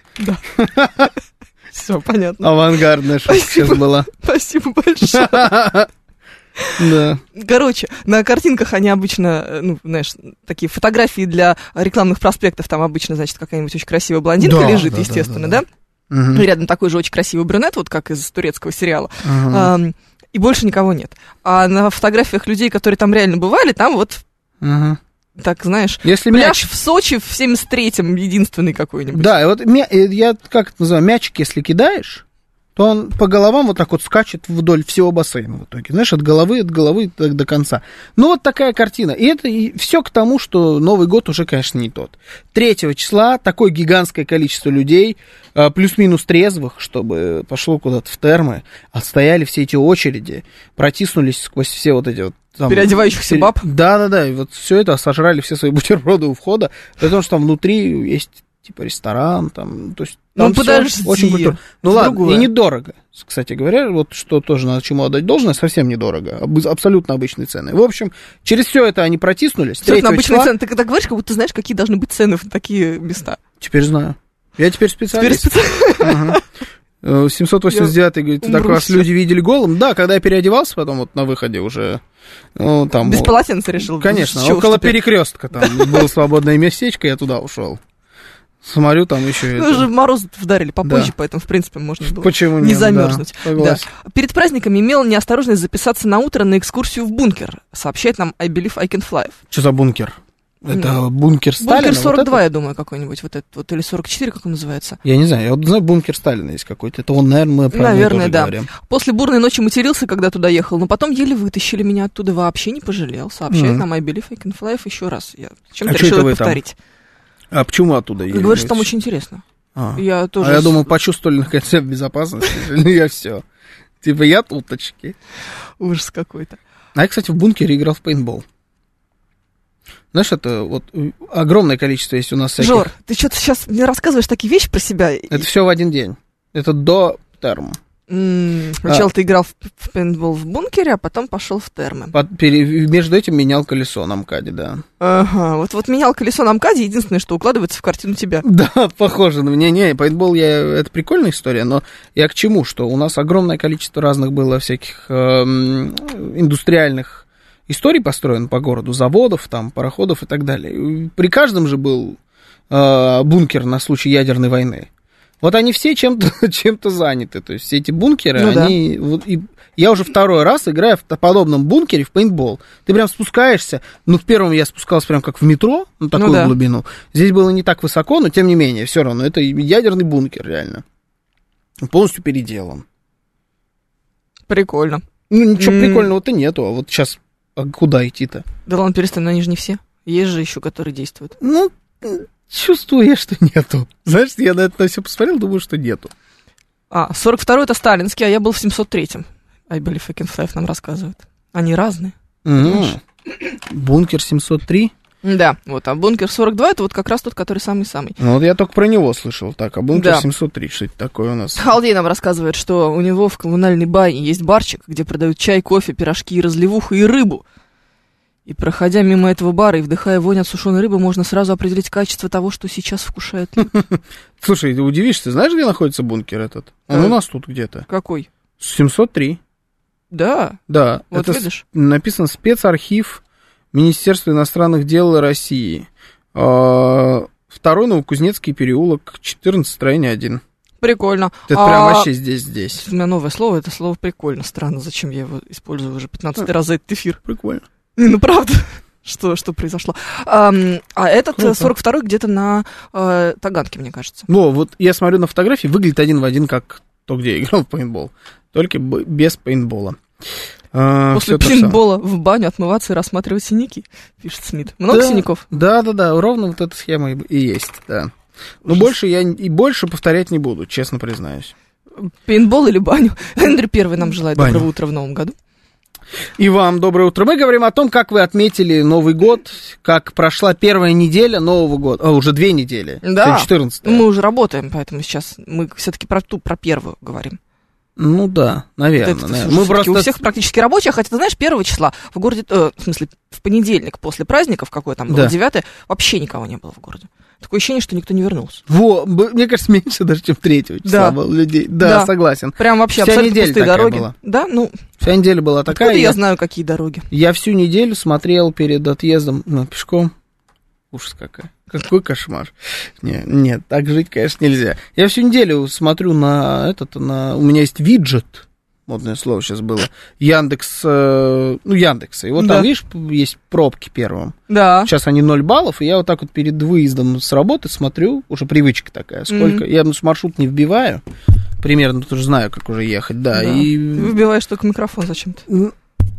Все, понятно. Авангардная шутка Спасибо. сейчас была. Спасибо большое. Да. Короче, на картинках они обычно, э, ну, знаешь, такие фотографии для рекламных проспектов, там обычно, значит, какая-нибудь очень красивая блондинка Да, лежит, да, да, естественно, да, да? да. Мгм. И рядом такой же очень красивый брюнет, вот как из турецкого сериала. Ага. Ам, И больше никого нет. А на фотографиях людей, которые там реально бывали, там вот, Ага. так, знаешь, Если пляж мяч... в Сочи в семьдесят третьем единственный какой-нибудь. Да, и вот мя- э, я как это называю, мячик, если кидаешь, то он по головам вот так вот скачет вдоль всего бассейна в итоге. Знаешь, от головы, от головы до, до конца. Ну, вот такая картина. И это и все к тому, что Новый год уже, конечно, не тот. Третьего числа такое гигантское количество людей, а, плюс-минус трезвых, чтобы пошло куда-то в термы, отстояли все эти очереди, протиснулись сквозь все вот эти вот там, Переодевающихся баб. Да-да-да, и вот все это сожрали все свои бутерброды у входа, при том, что там внутри есть типа ресторан, там, то есть Ну, там всё подожди, очень культурно. Ну это ладно, другое. и недорого, кстати говоря, вот что тоже надо чему отдать должное, совсем недорого, аб- абсолютно обычные цены. В общем, через все это они протиснулись. Абсолютно третьего обычные числа- цены. Ты когда говоришь, как будто ты знаешь, какие должны быть цены в такие места. Теперь знаю. Я теперь Теперь специалист. специально. Ага. Э, семьсот восемьдесят девятый говорит, так умру вас всё. люди видели голым. Да, когда я переодевался потом вот на выходе уже, ну, там... Без вот, полотенца решил. Конечно, с чего около вступить. перекрестка там было свободное местечко, я туда ушел. Смотрю, там еще... Ну, это- уже морозы вдарили попозже, Да. поэтому, в принципе, можно было Почему не нет? замерзнуть. Да, согласен. Да. Перед праздниками имел неосторожность записаться на утро на экскурсию в бункер, сообщает нам I Believe I Can Fly. Что за бункер? Это бункер Сталина? Бункер вот сорок два, это? я думаю, какой-нибудь, вот этот вот, или сорок четыре, как он называется. Я не знаю, я вот знаю, бункер Сталина есть какой-то. Это он, наверное, мы про него Наверное, тоже да. говорим. После бурной ночи матерился, когда туда ехал, но потом еле вытащили меня оттуда, вообще не пожалел. Сообщает Мгм. нам I Believe I Can Fly еще раз. Я чем-то А чё решила это вы это там? повторить. А почему оттуда едете? Говорит, что там очень интересно. А, Я тоже... а я думал, почувствовали наконец себя в безопасности. Я все. Типа, я туточки. Ужас какой-то. А я, кстати, в бункере играл в пейнтбол. Знаешь, это вот огромное количество есть у нас всяких... Жор, ты что-то сейчас мне рассказываешь такие вещи про себя. Это все в один день. Это до терм. М-м, сначала а. ты играл в, в пейнтбол в бункере, а потом пошел в термы. Под, пере, между этим менял колесо на МКАДе, да. Ага, вот, вот менял колесо на МКАДе, единственное, что укладывается в картину тебя. Да, похоже на меня. Не, пейнтбол, я, это прикольная история, но я к чему? Что у нас огромное количество разных было всяких э, индустриальных историй построено по городу, заводов, там, пароходов и так далее. При каждом же был э, бункер на случай ядерной войны. Вот они все чем-то, чем-то заняты. То есть все эти бункеры, ну, они... Да. Вот, и я уже второй раз играю в подобном бункере в пейнтбол. Ты прям спускаешься. Ну, в первом я спускался прям как в метро, на такую ну, да. глубину. Здесь было не так высоко, но тем не менее, все равно. Это ядерный бункер, реально. Полностью переделан. Прикольно. Ну, ничего mm. прикольного-то нету. А вот сейчас а куда идти-то? Да ладно, перестань, они же не все. Есть же еще, которые действуют. Ну... Чувствую я, что нету. Знаешь, я на это все посмотрел, думаю, что нету. А, сорок второй это сталинский, а я был в семьсот третьем. I believe I can fly нам рассказывают. Они разные. Mm-hmm. Бункер семьсот три? Да, вот, а бункер сорок два это вот как раз тот, который самый-самый. Ну вот я только про него слышал. Так, а бункер да. семьсот три, что это такое у нас? Халдей нам рассказывает, что у него в коммунальной бане есть барчик, где продают чай, кофе, пирожки, разливуху и рыбу. И проходя мимо этого бара и вдыхая вонь от сушеной рыбы, можно сразу определить качество того, что сейчас вкушает люди. Слушай, ты удивишься, знаешь, где находится бункер этот? Он у нас тут где-то. Какой? семьсот три. Да? Да. Вот это видишь? Написано спецархив Министерства иностранных дел России. Второй Новокузнецкий переулок, четырнадцать, строение один. Прикольно. Это а... прям вообще здесь-здесь. У меня новое слово, это слово прикольно. Странно, зачем я его использую уже пятнадцатый раз за этот эфир. Прикольно. Ну, правда, что, что произошло. А, а этот Круто. сорок второй где-то на э, Таганке, мне кажется. Ну, вот я смотрю на фотографии, выглядит один в один, как то, где я играл в пейнтбол. Только без пейнтбола. А, После пейнтбола в баню отмываться и рассматривать синяки, пишет Смит. Много да, синяков? Да, да, да, ровно вот эта схема и, и есть, да. Но больше я и больше повторять не буду, честно признаюсь. Пейнтбол или баню? Эндрю Первый нам желает баню. Доброго утра в новом году. И вам доброе утро. Мы говорим о том, как вы отметили Новый год, как прошла первая неделя Нового года, а, уже две недели, да. четырнадцатое. Мы уже работаем, поэтому сейчас мы все-таки про ту, про первую говорим. Ну да, наверное. Это, наверное. Мы просто... У всех практически рабочих, хотя, ты знаешь, первого числа в городе, э, в смысле, в понедельник после праздников, какой там был, да. девятое, вообще никого не было в городе. Такое ощущение, что никто не вернулся. Во, мне кажется, меньше даже, чем третьего числа да. было людей. Да, да, согласен. Прям вообще Вся абсолютно пустые дороги. Была. Да, ну. Вся неделя была такая. Откуда я, я знаю, какие дороги. Я всю неделю смотрел перед отъездом ну, пешком. Ужас какая. Какой кошмар. Не, нет, так жить, конечно, нельзя. Я всю неделю смотрю на этот, на... У меня есть виджет. Модное слово сейчас было. Яндекс, э, ну, Яндекса. И вот да. там, видишь, есть пробки первым. Да. Сейчас они ноль баллов, и я вот так вот перед выездом с работы смотрю, уже привычка такая, сколько. Mm-hmm. Я маршрут не вбиваю, примерно тоже знаю, как уже ехать, да. да. И... Выбиваешь только микрофон зачем-то.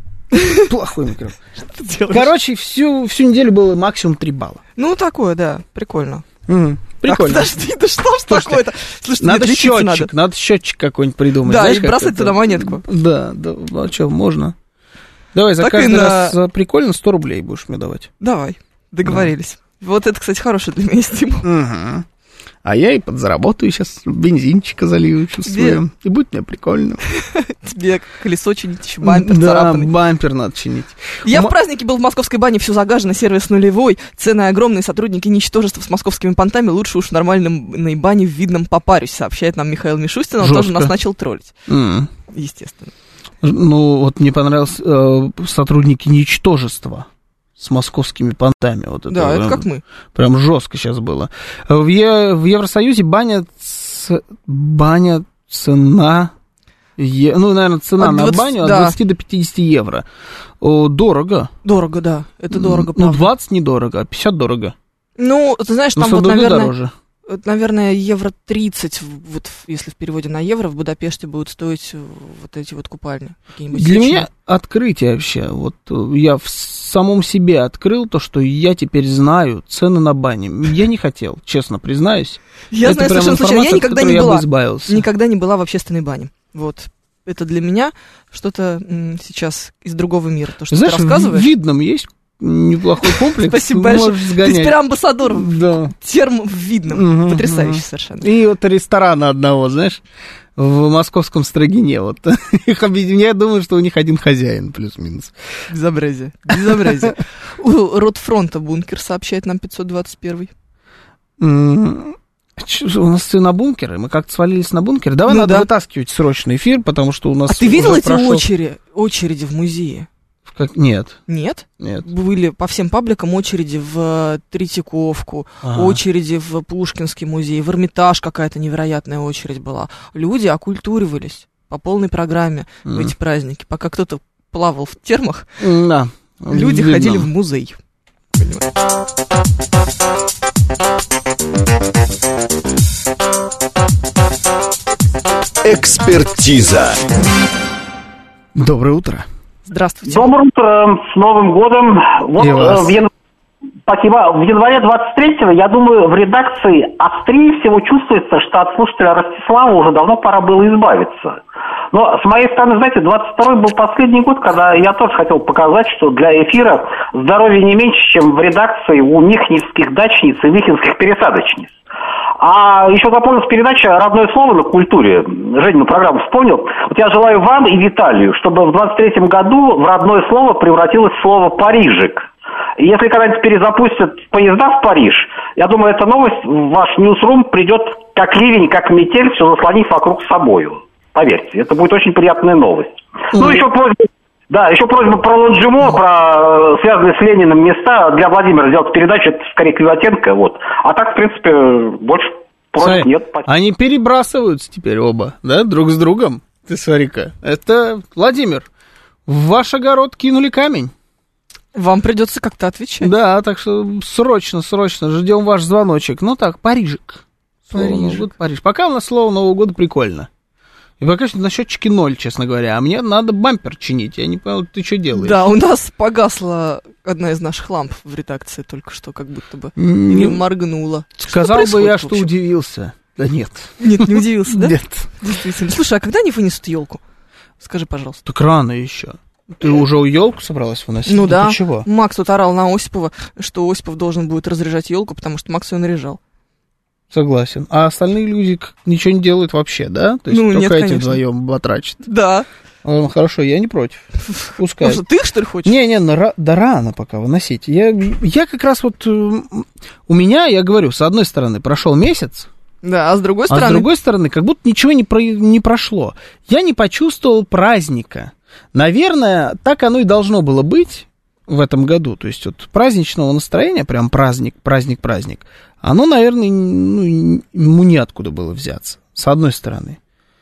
Плохой микрофон. Короче, всю, всю неделю было максимум три балла. Ну, такое, да, прикольно. Mm-hmm. Прикольно. Так, подожди, да что ж такое-то? Слушайте, надо счетчик, надо. надо счетчик какой-нибудь придумать. Да, знаешь, и бросать туда монетку. Да, да, а что, можно. Давай, за так каждый раз на... прикольно сто рублей будешь мне давать. Давай, договорились. Да. Вот это, кстати, хороший для меня стимул. Угу. А я и подзаработаю сейчас, бензинчика залью, чувствую. И будет мне прикольно. Тебе колесо чинить, еще бампер да, царапанный. Да, бампер надо чинить. Я М- в празднике был в московской бане, все загажено, сервис нулевой, цены огромные, сотрудники ничтожества с московскими понтами, лучше уж в нормальной бане в видном попарюсь, сообщает нам Михаил Мишустин, он Жестко. тоже нас начал троллить. Mm. Естественно. Ну, вот мне понравилось э, сотрудники ничтожества. С московскими понтами. Вот это, да, это прям, как мы. Прям жестко сейчас было. В, е, в Евросоюзе баня, ц, баня цена, е, ну, наверное, цена от двадцати, на баню да. от двадцати до пятидесяти евро. О, дорого. Дорого, да, это дорого, правда. Ну, двадцать недорого, а пятьдесят дорого. Ну, ты знаешь, там ну, вот, наверное... дороже. наверное, евро тридцать, вот если в переводе на евро, в Будапеште будут стоить вот эти вот купальни. Для меня открытие вообще. Вот я в самом себе открыл то, что я теперь знаю цены на бани. Я не хотел, честно признаюсь. Я Это знаю совершенно случайно. Я никогда не была. Никогда не была в общественной бане. Вот. Это для меня что-то м, сейчас из другого мира. То, что Знаешь, ты рассказываешь. В Видном есть неплохой комплекс. Спасибо большое. Ты теперь амбассадор да. терм в Видном. Угу, Потрясающе угу. совершенно. И вот ресторана одного, знаешь, в московском Строгине. Вот. Я думаю, что у них один хозяин, плюс-минус. Безобразие. Безобразие. У Ротфронта бункер, сообщает нам пятьсот двадцать первый. У нас все на бункеры, мы как-то свалились на бункер. Давай ну, надо да. вытаскивать срочный эфир, потому что у нас... А ты видел эти прошел... очереди, очереди в музее? Как? Нет. Нет? Нет. Были по всем пабликам очереди в Третьяковку, ага. очереди в Пушкинский музей, в Эрмитаж какая-то невероятная очередь была. Люди окультуривались по полной программе mm. в эти праздники. Пока кто-то плавал в термах, да. люди Видно. ходили в музей. Экспертиза. Доброе утро. Здравствуйте. Доброе утро, с Новым годом. Вот в ян... Спасибо. В январе двадцать третьего, я думаю, в редакции острее всего чувствуется, что от слушателя Ростислава уже давно пора было избавиться. Но с моей стороны, знаете, двадцать второй был последний год, когда я тоже хотел показать, что для эфира здоровья не меньше, чем в редакции у михневских дачниц и михневских пересадочниц. А еще запомнилась передача «Родное слово» на культуре. Женину программу вспомнил. Вот я желаю вам и Виталию, чтобы в двадцать третьем году в родное слово превратилось слово «Парижик». И если когда-нибудь перезапустят поезда в Париж, я думаю, эта новость в ваш ньюсрум придет как ливень, как метель, все заслонив вокруг собою. Поверьте, это будет очень приятная новость. Mm-hmm. Ну, еще просьба, да, еще просьба про Лоджимо, про связанные с Лениным места для Владимира сделать передачу, это скорее Кривотенко, вот. А так, в принципе, больше просьб нет. Они перебрасываются теперь оба, да, друг с другом. Ты смотри-ка, это Владимир, в ваш огород кинули камень. Вам придется как-то отвечать. Да, так что срочно, срочно ждем ваш звоночек. Ну так, Парижик. Парижик. Париж. Пока у нас слово Нового года прикольно. И пока что на счетчике ноль, честно говоря. А мне надо бампер чинить. Я не понял, ты что делаешь? Да, у нас погасла одна из наших ламп в редакции только что, как будто бы. Или моргнула. Сказал бы я, что удивился. Да нет. Нет, не удивился, да? Нет. Действительно. Слушай, а когда они вынесут елку? Скажи, пожалуйста. Так рано еще. Ты уже у елку собралась выносить? Ну да. Чего? Макс тут орал на Осипова, что Осипов должен будет разряжать елку, потому что Макс ее наряжал. Согласен. А остальные люди ничего не делают вообще, да? То есть ну, только нет, эти вдвоем батрачат. Да. Ну, хорошо, я не против. Пускай. Может, ты, что ли, хочешь? Не-не, да рано пока выносить. Я, я как раз вот... У меня, я говорю, с одной стороны, прошел месяц. Да, а с другой стороны... А с другой стороны, как будто ничего не, про, не прошло. Я не почувствовал праздника. Наверное, так оно и должно было быть в этом году. То есть вот праздничного настроения, прям праздник, праздник, праздник, оно, наверное, ну, ему неоткуда было взяться, с одной стороны.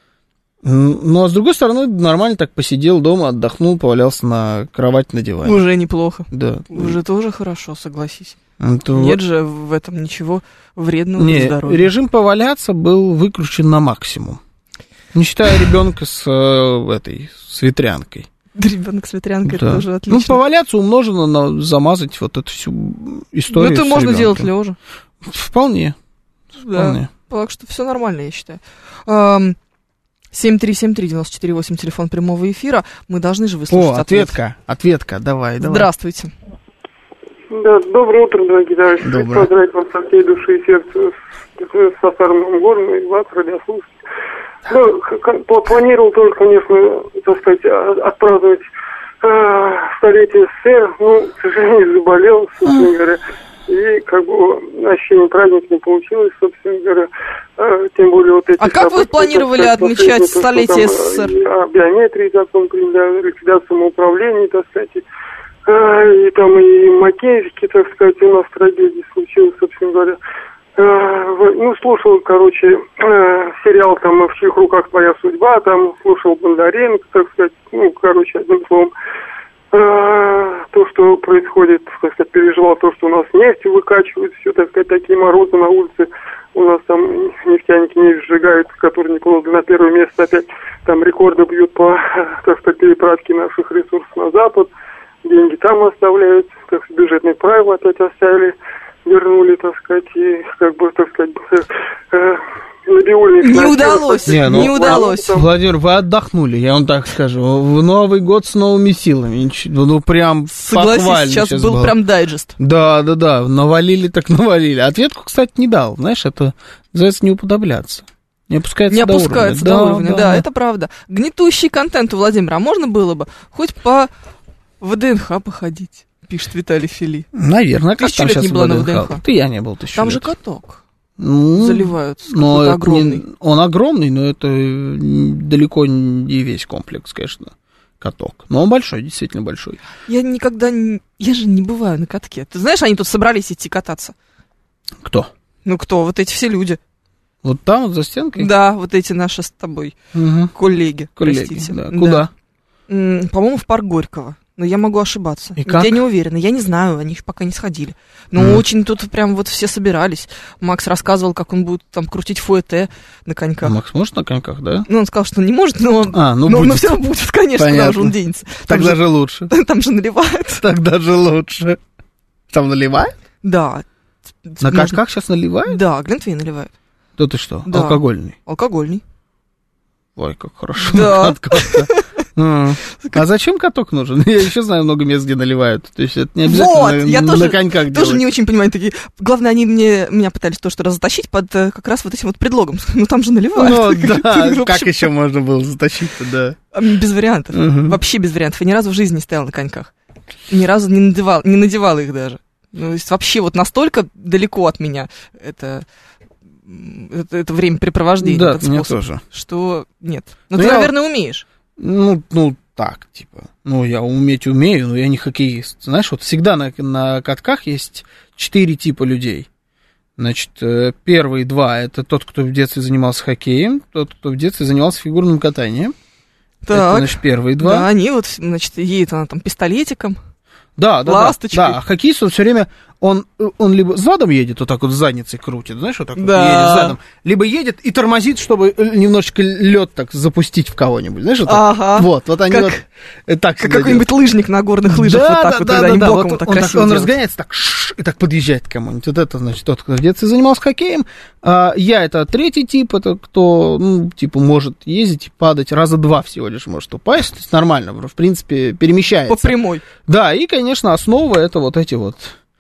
Ну, а с другой стороны, нормально так посидел дома, отдохнул, повалялся на кровать на диване. Уже неплохо. Да. Уже тоже хорошо, согласись. Это Нет вот... же в этом ничего вредного Не, для здоровья. Режим поваляться был выключен на максимум. Не считая ребенка с э, этой, с ветрянкой. Ребенок с ветрянкой, да. Это тоже отлично. Ну, поваляться умножено на замазать вот эту всю историю. Ну, это можно делать лежа. Вполне. Да. Так что все нормально, я считаю. семь три семь три девять четыре восемь, телефон прямого эфира. Мы должны же выслушать О, ответка, ответ. ответка, давай, давай. Здравствуйте. Да, доброе утро, дорогие товарищи. Доброе. Поздравить вас со всей души и сердца со Старым Новым годом и вас, радиослушателей. Ну, планировал тоже, конечно, так сказать, отпраздновать э, столетие СССР, но, к сожалению, заболел, собственно говоря, и как бы ощущение праздника не получилось, собственно говоря, э, тем более вот эти... А как вы планировали отмечать столетие СССР? О биометрии закон приняли, ликвидацию самоуправления, так сказать, и, э, и там и Маккензи, так сказать, у нас трагедия случилась, собственно говоря. Ну, слушал, короче, сериал там «В чьих руках твоя судьба», там слушал Бондаренко, так сказать, ну, короче, одним словом, то, что происходит, так сказать, переживал то, что у нас нефть выкачивают, все, так сказать, такие морозы на улице, у нас там нефтяники не сжигают, которые не ползают на первое место, опять там рекорды бьют по, так сказать, переправке наших ресурсов на Запад, деньги там оставляют, так сказать, бюджетные правила опять оставили, вернули, так сказать, и как бы, так сказать, э, э, не удалось, не, ну, не удалось. Владимир, вы отдохнули, я вам так скажу. В Новый год с новыми силами. Ну, прям согласись, сейчас, сейчас был было. Прям дайджест. Да, да, да, навалили так навалили. Ответку, кстати, не дал. Знаешь, это называется не уподобляться. Не опускается, не до опускается уровня. до Да, уровня, да, да, да, это правда. Гнетущий контент у Владимира, а можно было бы хоть по ВДНХ походить, пишет Виталий Фили. Наверное, как тысячу лет не было на ВДНХ. Ты я не был тысячу Там лет. же каток. Ну, заливают, но огромный. Он огромный, но это далеко не весь комплекс, конечно, каток. Но он большой, действительно большой. Я никогда не... Я же не бываю на катке. Ты знаешь, они тут собрались идти кататься. Кто? Ну кто? Вот эти все люди. Вот там, вот за стенкой? Да, вот эти наши с тобой угу. коллеги, коллеги, простите. Да. Куда? Да. По-моему, в парк Горького. Но я могу ошибаться. И как? Я не уверена, я не знаю, они пока не сходили. Но mm. очень тут прям вот все собирались. Макс рассказывал, как он будет там крутить фуэте на коньках. А Макс может на коньках, да? Ну, он сказал, что не может, но, а, ну но, будет. но все равно будет, конечно, Понятно. куда же он денется. Там Тогда же лучше. Там же наливают. Тогда же лучше. Там наливают? Да. На Можно... кашках сейчас наливают? Да, глинтвейн наливают. Да ты что, да. алкогольный? Алкогольный. Ой, как хорошо. Да. А. а зачем каток нужен? Я еще знаю много мест, где наливают. То есть это не обязательно вот, на, я на тоже, коньках делать. тоже не очень понимаю такие. Главное, они мне, меня пытались то, что затащить под как раз вот этим вот предлогом. Ну там же наливают. Ну да, как еще можно было затащить-то, да. Без вариантов. Угу. Вообще без вариантов. Я ни разу в жизни не стояла на коньках. Ни разу не надевала, не надевала их даже. Ну, то есть вообще вот настолько далеко от меня это... Это, это времяпрепровождение, да, этот мне способ, тоже. Что нет. Ну, ну ты, я, наверное, умеешь. Ну, ну, так, типа. Ну, я уметь умею, но я не хоккеист. Знаешь, вот всегда на, на катках есть четыре типа людей. Значит, первые два – это тот, кто в детстве занимался хоккеем, тот, кто в детстве занимался фигурным катанием. Так. Это, значит, первые два. Да, они вот, значит, едет она там пистолетиком. Да, да, ласточкой. да. А хоккеист, он все время, он, он либо задом едет, вот так вот задницей крутит, знаешь, вот так да. вот едет задом, либо едет и тормозит, чтобы немножечко лед так запустить в кого-нибудь, знаешь, вот так. Ага. Вот, вот они как, вот так. Как какой-нибудь делают. Лыжник на горных лыжах, да, вот так да, вот, да, когда да, они да, боком вот так он, красиво он делают. разгоняется так, и так подъезжает к кому-нибудь. Вот это, значит, тот, кто в детстве занимался хоккеем. А я это третий тип, это кто, ну, типа, может ездить и падать, раза два всего лишь может упасть, то есть нормально, в принципе, перемещается. По прямой. Да, и, конечно, основа это вот эти вот,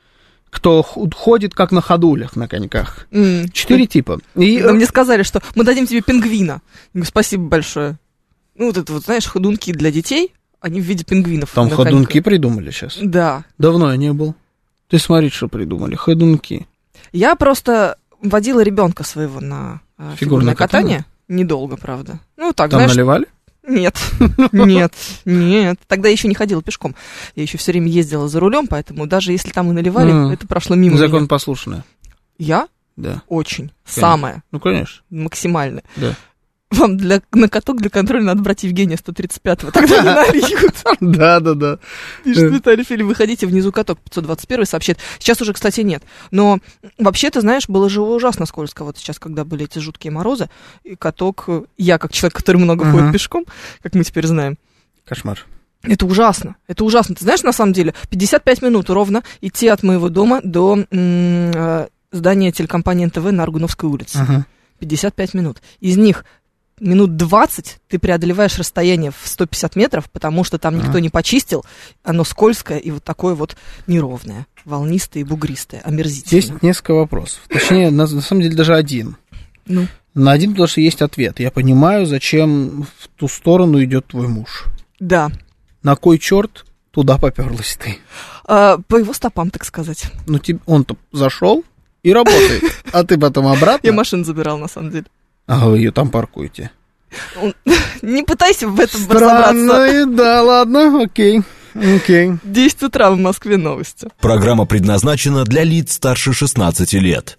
кто ходит как на ходулях на коньках. Mm. Четыре типа. И... Да, мне сказали, что мы дадим тебе пингвина. Спасибо большое. Ну, вот это вот, знаешь, ходунки для детей, они в виде пингвинов. Там ходунки коньках. Придумали сейчас. Да. Давно я не был. Ты смотри, что придумали. Ходунки. Я просто водила ребенка своего на фигурное, фигурное катание. катание. Недолго, правда. Ну, так, Там знаешь... наливали? Нет, нет, нет. Тогда я еще не ходила пешком. Я еще все время ездила за рулем, поэтому даже если там и наливали, mm. это прошло мимо меня. Законопослушная. Я? Да. Очень. Конечно. Самое. Ну, конечно. Максимальное. Да. Вам для, на каток для контроля надо брать Евгения сто тридцать пятого, тогда не нальют. Да, да, да. Пишет Виталий Фили, выходите, внизу каток пятьсот двадцать один сообщает. Сейчас уже, кстати, нет. Но вообще, ты знаешь, было же ужасно скользко. Вот сейчас, когда были эти жуткие морозы, и каток, я как человек, который много uh-huh. ходит пешком, как мы теперь знаем. Кошмар. Это ужасно, это ужасно. Ты знаешь, на самом деле, пятьдесят пять минут ровно идти от моего дома до м- здания телекомпании эн тэ вэ на Аргуновской улице. Uh-huh. пятьдесят пять минут. Из них минут двадцать ты преодолеваешь расстояние в сто пятьдесят метров, потому что там никто а. не почистил, оно скользкое и вот такое вот неровное, волнистое и бугристое, омерзительное. Есть несколько вопросов, точнее, на, на самом деле даже один. Ну? На один, потому что есть ответ. Я понимаю, зачем в ту сторону идет твой муж. Да. На кой черт туда поперлась ты? А, по его стопам, так сказать. Ну, он-то зашел и работает, а ты потом обратно? Я машину забирал, на самом деле. А вы ее там паркуете? Не пытайся в этом Странно, разобраться. Да, ладно, окей. окей. десять утра в Москве новости. Программа предназначена для лиц старше шестнадцати лет.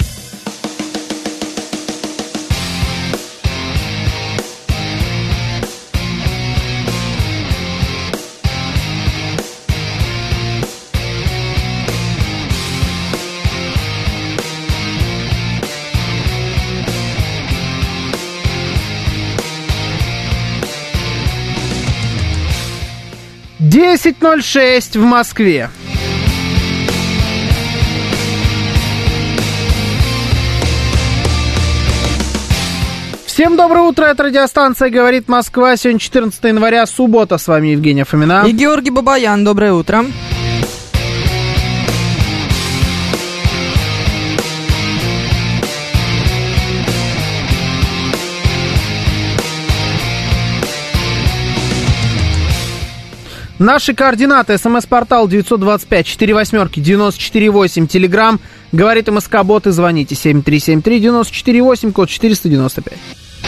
десять ноль шесть в Москве. Всем доброе утро, это радиостанция «Говорит Москва». Сегодня четырнадцатое января, суббота. С вами Евгения Фомина. И Георгий Бабаян. Доброе утро. Наши координаты. СМС-портал девять два пять четыре восемь девять четыре восемь. Телеграм. Говорит МСК-бот. И звоните семь три семь три девять четыре восемь, код четыреста девяносто пять.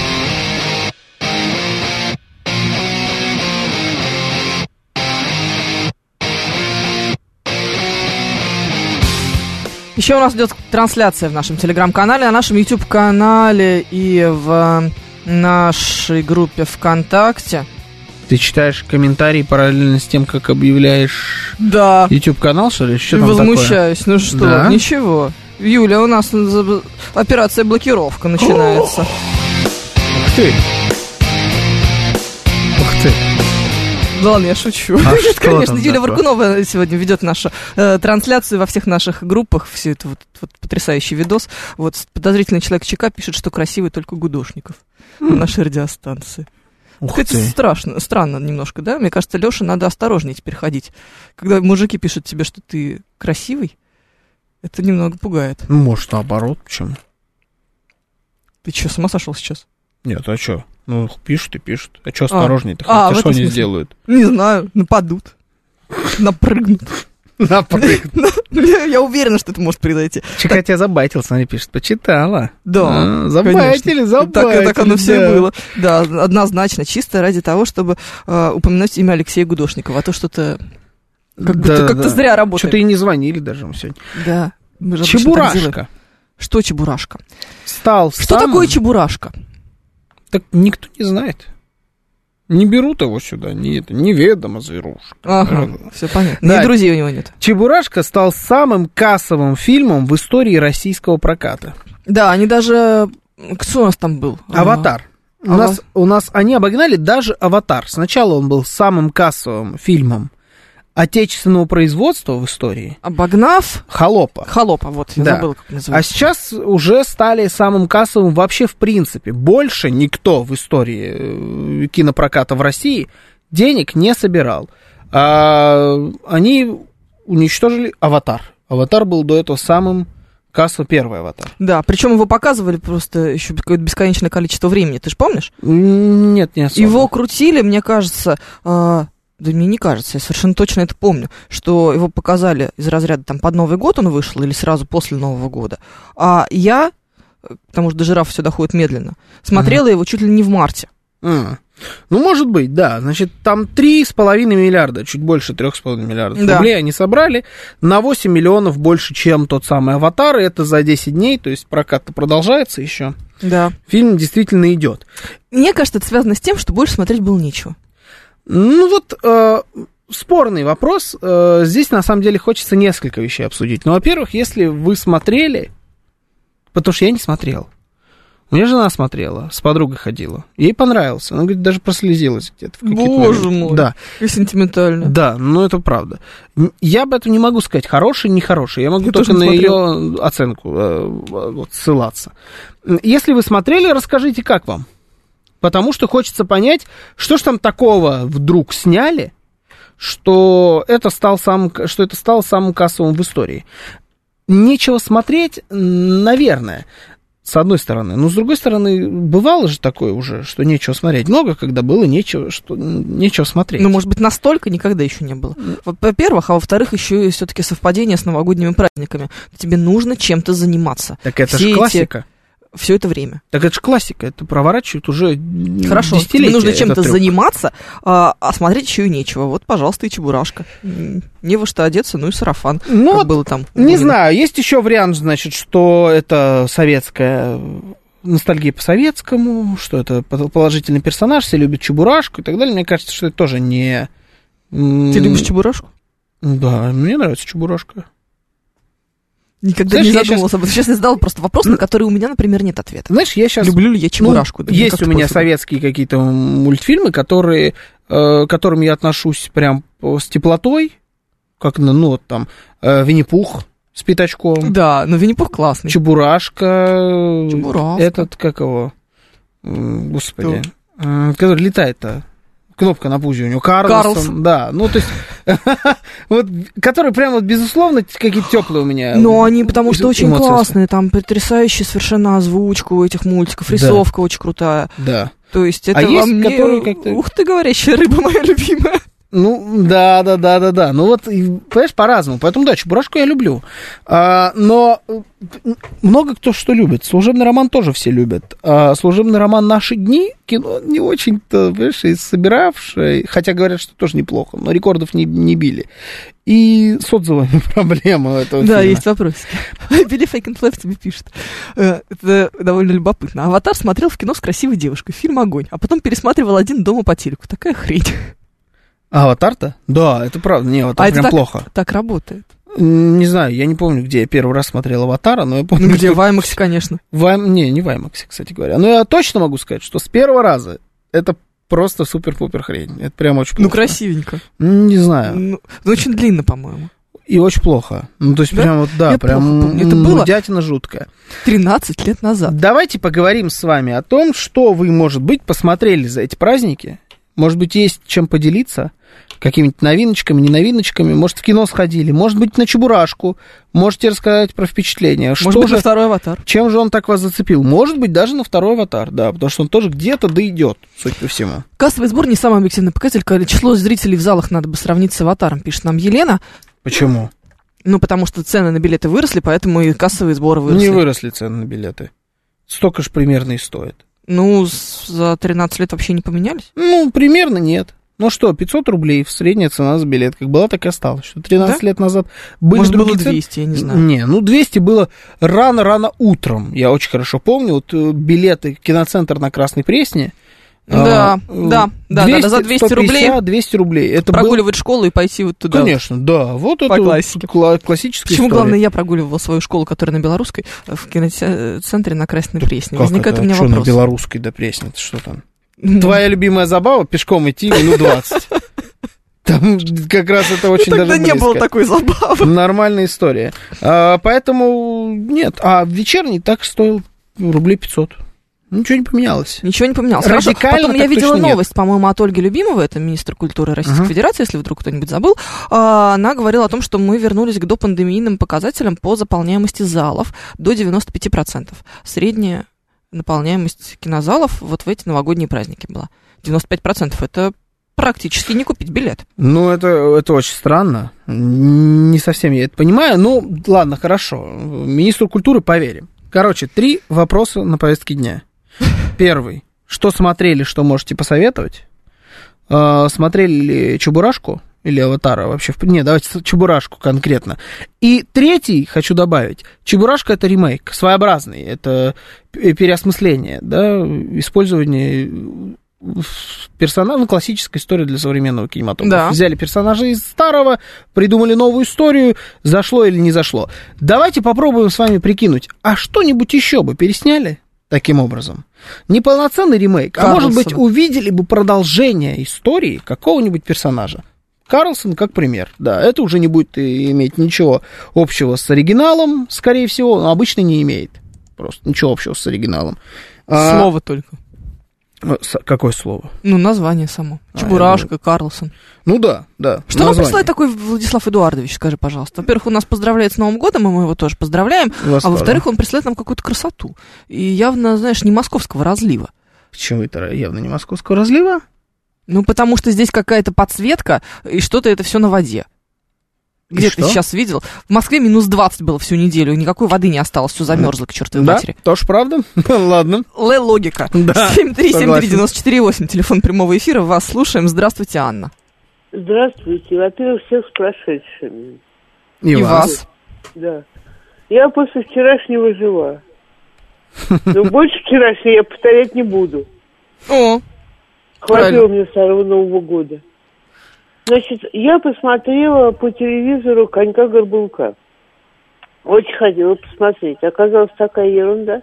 Еще у нас идет трансляция в нашем телеграм-канале, на нашем YouTube-канале и в нашей группе ВКонтакте. Ты читаешь комментарии параллельно с тем, как объявляешь да. YouTube-канал, что ли? Что там возмущаюсь. такое? Ну что, да? Ничего. Юля, у нас операция блокировка начинается. Ух ты. Ух ты. Да ладно, я шучу. А Нет, конечно, Юля такое? Варкунова сегодня ведет нашу э, трансляцию во всех наших группах. Все это вот, вот потрясающий видос. Вот подозрительный человек ЧК пишет, что красивый только Гудошников mm. на нашей радиостанции. Ух это ты. страшно, странно немножко, да? Мне кажется, Лёше надо осторожнее теперь ходить. Когда мужики пишут тебе, что ты красивый, это немного пугает. Ну, может, наоборот, почему? Ты что, с ума сошел сейчас? Нет, а что? Ну, пишут и пишут. А что осторожнее-то? А, а что они смысле? сделают? Не знаю, нападут, напрыгнут. Напрыгнут. Я уверена, что это может произойти. Чекай, тебя забайтил, смотри, пишет. Почитала. Да, а, забайтили, забайтили. Так, так оно все да. было. Да, однозначно, чисто ради того, чтобы э, упомянуть имя Алексея Гудошникова. А то что-то как будто да, как-то да. зря работает. Что-то и не звонили даже мы сегодня. Да. Мы Чебурашка. Что Чебурашка? Стал Что самым... такое Чебурашка? Так никто не знает. Не берут его сюда, не это, неведомо зверушка. Ага, все понятно. Да. И друзей у него нет. Чебурашка стал самым кассовым фильмом в истории российского проката. Да, они даже... Кто у нас там был? «Аватар». У, а нас, у нас они обогнали даже «Аватар». Сначала он был самым кассовым фильмом отечественного производства в истории. Обогнав? «Холопа». «Холопа», вот, я да. забыла, как называется. А сейчас уже стали самым кассовым вообще в принципе. Больше никто в истории кинопроката в России денег не собирал. А, они уничтожили «Аватар». «Аватар» был до этого самым кассовым, первый «Аватар». Да, причем его показывали просто еще какое-то бесконечное количество времени, ты же помнишь? Нет, не особо. Его крутили, мне кажется... Да мне не кажется, я совершенно точно это помню, что его показали из разряда там под Новый год он вышел или сразу после Нового года. А я, потому что до жирафа все доходит медленно, смотрела uh-huh. его чуть ли не в марте. Uh-huh. Ну, может быть, да. Значит, там три с половиной миллиарда, чуть больше трех с половиной миллиардов да. рублей они собрали. На восемь миллионов больше, чем тот самый «Аватар». И это за десять дней, то есть прокат-то продолжается еще. Да. Фильм действительно идет. Мне кажется, это связано с тем, что больше смотреть было нечего. Ну вот, э, спорный вопрос. Э, здесь, на самом деле, хочется несколько вещей обсудить. Ну, во-первых, если вы смотрели, потому что я не смотрел. У меня жена смотрела, с подругой ходила. Ей понравился. Она, говорит, даже прослезилась где-то. В Боже мой, да. и сентиментально. Да, ну это правда. Я об этом не могу сказать, хороший, нехороший. Я могу я только на ее оценку э, вот, ссылаться. Если вы смотрели, расскажите, как вам. Потому что хочется понять, что ж там такого вдруг сняли, что это, стал самым, что это стало самым кассовым в истории. Нечего смотреть, наверное, с одной стороны. Но с другой стороны, бывало же такое уже, что нечего смотреть. Много, когда было нечего, что, нечего смотреть. Ну, может быть, настолько никогда еще не было. Во-первых, а во-вторых, еще и все-таки совпадение с новогодними праздниками. Тебе нужно чем-то заниматься. Так это же классика. Все это время. Так это же классика, это проворачивают уже Хорошо, десятилетия. Тебе нужно чем-то заниматься, а, а смотреть еще и нечего. Вот, пожалуйста, и Чебурашка. Не во что одеться, ну и сарафан. Ну, как вот было там. Не знаю, есть еще вариант, значит, что это советская ностальгия по советскому, что это положительный персонаж, все любят Чебурашку и так далее. Мне кажется, что это тоже не... Ты любишь Чебурашку? Да, мне нравится Чебурашка. Никогда знаешь, не задумывался. Сейчас... сейчас я задал просто вопрос, на который у меня, например, нет ответа. Знаешь, я сейчас... Люблю ли я Чебурашку? Ну, да, есть у меня советские какие-то мультфильмы, которые, э, к которым я отношусь прям с теплотой, как, ну, вот там, э, Винни-Пух с пятачком. Да, но Винни-Пух классный. Чебурашка. Чебурашка. Этот, как его, господи, Кто? который летает-то. Кнопка на пузе у него. Карлсон. Карлсон. Да, ну, то есть, вот, которые прям вот, безусловно, какие-то теплые у меня. Но они потому что очень классные, там потрясающая совершенно озвучка у этих мультиков, рисовка очень крутая. Да. То есть это а вам есть, не... которые как-то... Ух ты, говорящая рыба моя любимая. Ну, да, да, да, да, да. Ну, вот, понимаешь, по-разному. Поэтому, да, Чебурашку я люблю. А, но много кто что любит. Служебный роман тоже все любят. А служебный роман «Наши дни» кино не очень-то, понимаешь, и собиравшее. Хотя говорят, что тоже неплохо, но рекордов не, не били. И с отзывами проблема этого да, фильма. есть вопросики. Билли Фейкенфлэв тебе пишет. Это довольно любопытно. «Аватар» смотрел в кино с красивой девушкой. Фильм «Огонь». А потом пересматривал один дома по телеку. Такая хрень. «Аватар»-то? Да, это правда. Не, «Аватар» а прям это так, плохо. так работает. Не знаю, я не помню, где я первый раз смотрел «Аватара», но я помню... Ну, где, что... в IMAX, конечно. В IMAX... Не, не в IMAX, кстати говоря. Но я точно могу сказать, что с первого раза это просто супер-пупер хрень. Это прям очень плохо. Ну, красивенько. Не знаю. Ну, очень длинно, по-моему. И очень плохо. Ну, то есть, да? прям вот, да, я прям это было дятина жуткая. тринадцать лет назад. Давайте поговорим с вами о том, что вы, может быть, посмотрели за эти праздники. Может быть, есть чем поделиться, какими-нибудь новиночками, не новиночками. Может, в кино сходили, может быть, на Чебурашку. Можете рассказать про впечатления. Может что быть, же, на второй «Аватар». Чем же он так вас зацепил? Может быть, даже на второй «Аватар», да, потому что он тоже где-то дойдет, судя по всему. Кассовый сбор не самый объективный показатель. Число зрителей в залах надо бы сравнить с «Аватаром», пишет нам Елена. Почему? Ну, потому что цены на билеты выросли, поэтому и кассовые сборы выросли. Не выросли цены на билеты. Столько же примерно и стоит. Ну, за тринадцать лет вообще не поменялись? Ну, примерно нет. Ну что, пятьсот рублей в средняя цена за билет. Как была, так и осталась. Что тринадцать да? лет назад были Может, другие было двести, цены? я не знаю. Не, ну двести было рано-рано утром. Я очень хорошо помню. Вот билеты киноцентр на Красной Пресне. Да, а, да, да, двести, да, за двести рублей. двести рублей. Это прогуливать был... школу и пойти вот туда. Конечно, да. Вот по это классике. Вот классическая Почему, история. главное, я прогуливала свою школу, которая на Белорусской, в киноцентре на Красной Пресне? Как возникает это? у меня что вопрос. На Белорусской до Пресне? Это что там? Твоя любимая забава пешком идти минут двадцать. Там как раз это очень ну, даже тогда близко. не было такой забавы. Нормальная история. А, поэтому нет. А вечерний так стоил рублей пятьсот. Ничего не поменялось. Ничего не поменялось. Радикально. Потом я видела новость, нет. по-моему, от Ольги Любимовой, это министр культуры Российской uh-huh. Федерации, если вдруг кто-нибудь забыл. Она говорила о том, что мы вернулись к допандемийным показателям по заполняемости залов до девяносто пять процентов. Средняя наполняемость кинозалов вот в эти новогодние праздники была. девяносто пять процентов это практически не купить билет. Ну, это, это очень странно. Не совсем я это понимаю. Ну, ладно, хорошо. Министру культуры поверим. Короче, три вопроса на повестке дня. Первый. Что смотрели, что можете посоветовать? А, смотрели ли Чебурашку или Аватара вообще? Не, давайте Чебурашку конкретно. И третий, хочу добавить. Чебурашка — это ремейк, своеобразный. Это переосмысление, да, использование персонажа, ну, классическая история для современного кинематографа. Да. Взяли персонажа из старого, придумали новую историю, зашло или не зашло. Давайте попробуем с вами прикинуть, а что-нибудь еще бы пересняли таким образом? Не полноценный ремейк, Карлсон. А может быть, увидели бы продолжение истории какого-нибудь персонажа. Карлсон как пример, да, это уже не будет иметь ничего общего с оригиналом, скорее всего, но обычно не имеет просто ничего общего с оригиналом. Слово а... только. Какое слово? Ну, название само. Чебурашка, а, Карлсон. Ну да, да. Что название. Нам присылает такой Владислав Эдуардович, скажи, пожалуйста. Во-первых, он нас поздравляет с Новым годом, и мы его тоже поздравляем. Вас а во-вторых, он присылает нам какую-то красоту. И явно, знаешь, не московского разлива. Почему это явно не московского разлива? Ну, потому что здесь какая-то подсветка, и что-то это все на воде. Где ты сейчас видел? В Москве минус двадцать было всю неделю, и никакой воды не осталось, все замерзло к чертовой да, матери. Да, тоже правда. Ладно. Л-логика. Да, семь три семь три девять четыре восемь, телефон прямого эфира, вас слушаем. Здравствуйте, Анна. Здравствуйте. Во-первых, всех с прошедшими. И, и вас. вас. Да. Я после вчерашнего жива. Но больше вчерашнего я повторять не буду. О, хватило мне Старого Нового года. Значит, я посмотрела по телевизору «Конька-горбунка». Очень хотела посмотреть. Оказалась такая ерунда.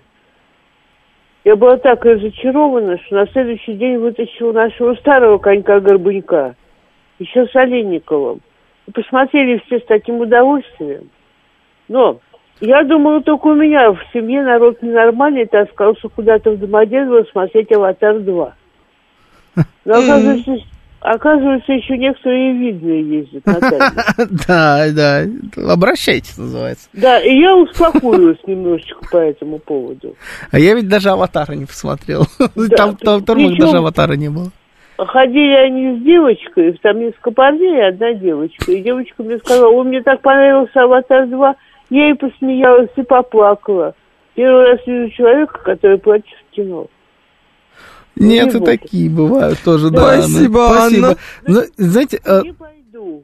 Я была так разочарована, что на следующий день вытащила нашего старого «Конька-горбунька». еще с Олейниковым. И посмотрели все с таким удовольствием. Но я думала, только у меня в семье народ ненормальный таскался куда-то в Домодедово смотреть «Аватар два». Но оказывается, оказывается, еще некоторые видные ездят на тайме. Да, да, обращайтесь, называется. Да, и я успокоилась немножечко по этому поводу. А я ведь даже «Аватара» не посмотрел. Там вторых даже «Аватара» не было. Ходили они с девочкой, там несколько парней и одна девочка. И девочка мне сказала: "О, мне так понравился «Аватар два». Я и посмеялась, и поплакала. Первый раз вижу человека, который плачет в кино. Нет, и такие бывают тоже, да. Спасибо, Спасибо. Анна. Но, знаете, Не пойду.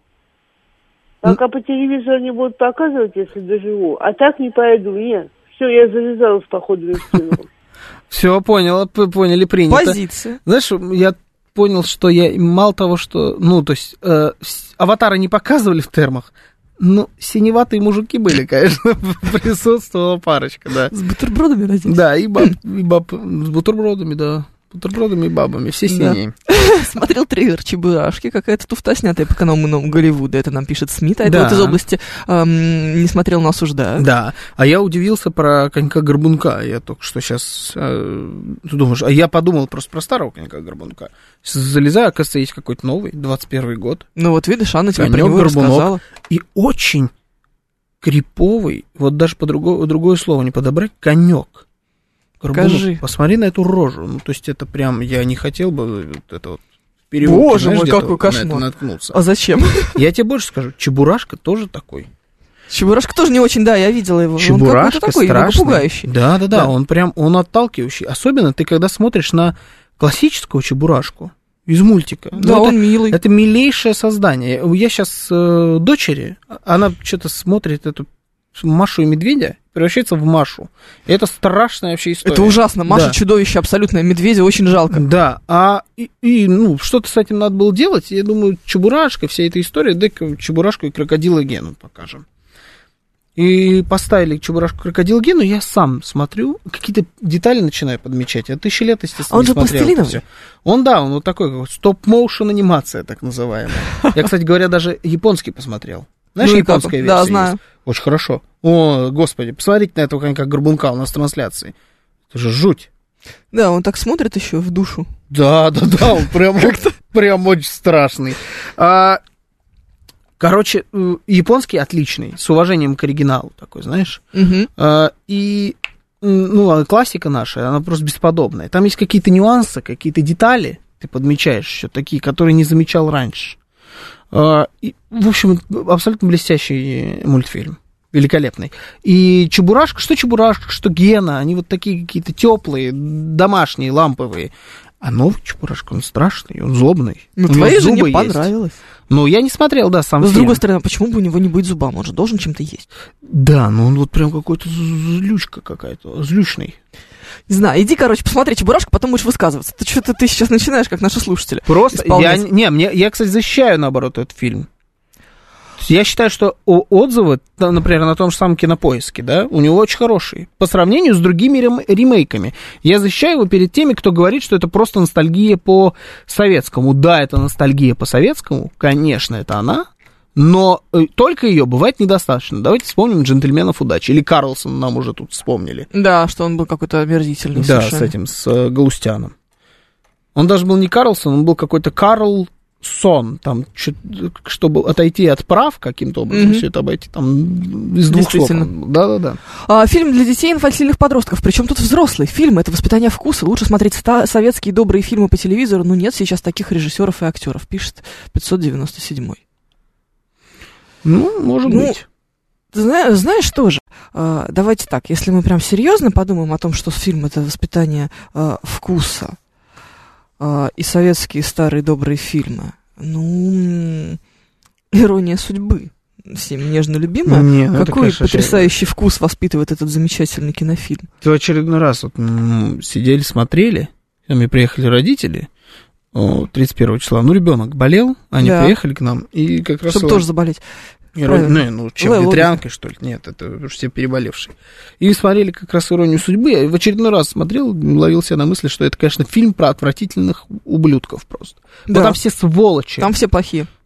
Пока по телевизору не будут показывать, если доживу. А так не пойду, нет. Все, я завязалась с походами в кино. Все, поняла, поняли, принято. Позиция. Знаешь, я понял, что я мало того, что, ну, то есть, э, «Аватара» не показывали в термах, ну, синеватые мужики были, конечно, присутствовала парочка, да. С бутербродами, надеюсь? Да, и баб, и баб с бутербродами, да. Бутербродами и бабами, все синие. Да. Смотрел трейлер «Чебурашки», какая-то туфта, снятая по канонам Голливуда, это нам пишет Смит, а это да. вот из области эм, «не смотрел, но осуждаю». Да, а я удивился про конька-горбунка, я только что сейчас, э, ты думаешь, а я подумал просто про старого конька-горбунка. Залезаю, оказывается, есть какой-то новый, двадцать первый год. Ну вот видишь, Анна тебе про него рассказала. И очень криповый, вот даже по другое, другое слово не подобрать, конек. Горбунок. Покажи. Посмотри на эту рожу. Ну, то есть это прям, я не хотел бы вот это вот перевод. Боже знаешь, мой, какой вот кошмар. наткнуться. А зачем? Я тебе больше скажу, Чебурашка тоже такой. Чебурашка тоже не очень, да, я видела его. Чебурашка он такой, страшный. пугающий. Да, да, да, Да. он прям, он отталкивающий. Особенно ты, когда смотришь на классического Чебурашку из мультика. Да, ну, он это, милый. Это милейшее создание. Я сейчас э, дочери, она что-то смотрит эту Машу и Медведя, превращается в Машу. И это страшная вообще история. Это ужасно. Маша да. чудовище абсолютное, Медведя очень жалко. Да, а и, и, ну, что-то с этим надо было делать. Я думаю, Чебурашка, вся эта история, дай-ка Чебурашку и крокодила Гену покажем. И поставили Чебурашку крокодил Гену, я сам смотрю, какие-то детали начинаю подмечать. Я тысячи лет, естественно, а он не же смотрел. пластилиновый? Он, да, он вот такой, как стоп-моушен анимация, так называемая. Я, кстати говоря, даже японский посмотрел. Знаешь, ну, японская версия да, знаю. есть? Очень хорошо. О, господи, посмотрите на этого конька-горбунка у нас в трансляции. Это же жуть. Да, он так смотрит еще в душу. Да, да, да, он прям, прям очень страшный. А, короче, японский отличный, с уважением к оригиналу такой, знаешь. Угу. А, и, ну, классика наша, она просто бесподобная. Там есть какие-то нюансы, какие-то детали, ты подмечаешь еще такие, которые не замечал раньше. А, и, в общем, абсолютно блестящий мультфильм. Великолепный. И Чебурашка, что Чебурашка, что Гена, они вот такие какие-то теплые, домашние, ламповые. А новый Чебурашка, он страшный, он злобный. Ну, твоей жене понравилось. Ну, я не смотрел, да, сам Но, с фильм. другой стороны, почему бы у него не быть зубам? Он же должен чем-то есть. Да, но он вот прям какой-то злючка какая-то, злючный. Не знаю, иди, короче, посмотри Чебурашку, потом будешь высказываться. Ты что-то ты сейчас начинаешь, как наши слушатели. Просто, я, исполнять. не, мне, я, кстати, защищаю, наоборот, этот фильм. Я считаю, что отзывы, например, на том же самом Кинопоиске, да, у него очень хорошие. По сравнению с другими рем- ремейками. Я защищаю его перед теми, кто говорит, что это просто ностальгия по советскому. Да, это ностальгия по советскому, конечно, это она. Но только ее бывает недостаточно. Давайте вспомним «Джентльменов удачи». Или Карлсон нам уже тут вспомнили. Да, что он был какой-то омерзительный. Да, совершенно. с этим, с э, Галустяном. Он даже был не Карлсон, он был какой-то Карл Сон. Там, чтобы отойти от прав каким-то образом, mm-hmm. все это обойти там из двух слов. Да-да-да. А, фильм для детей и инфантильных подростков. Причем тут взрослый фильм. Это воспитание вкуса. Лучше смотреть ста- советские добрые фильмы по телевизору. Но нет сейчас таких режиссеров и актеров. Пишет пятьсот девяносто седьмой. Ну, может ну, быть. Зна- знаешь что же, э, давайте так, если мы прям серьезно подумаем о том, что фильм это воспитание э, вкуса э, и советские старые добрые фильмы, ну, «Ирония судьбы», всем нежно любимая, Не, ну какой это, конечно, потрясающий же... вкус воспитывает этот замечательный кинофильм. В очередной раз вот, м- сидели, смотрели, к нам приехали родители, тридцать первого числа, ну, ребенок болел, они да. приехали к нам, и как раз... Чтобы его... тоже заболеть. Не, ну, чем, Лэ, ветрянкой, что ли? Нет, это все переболевшие. И смотрели как раз «Иронию судьбы». Я в очередной раз смотрел, ловил себя на мысли, что это, конечно, фильм про отвратительных ублюдков просто. Да. Но там все сволочи. Там все плохие.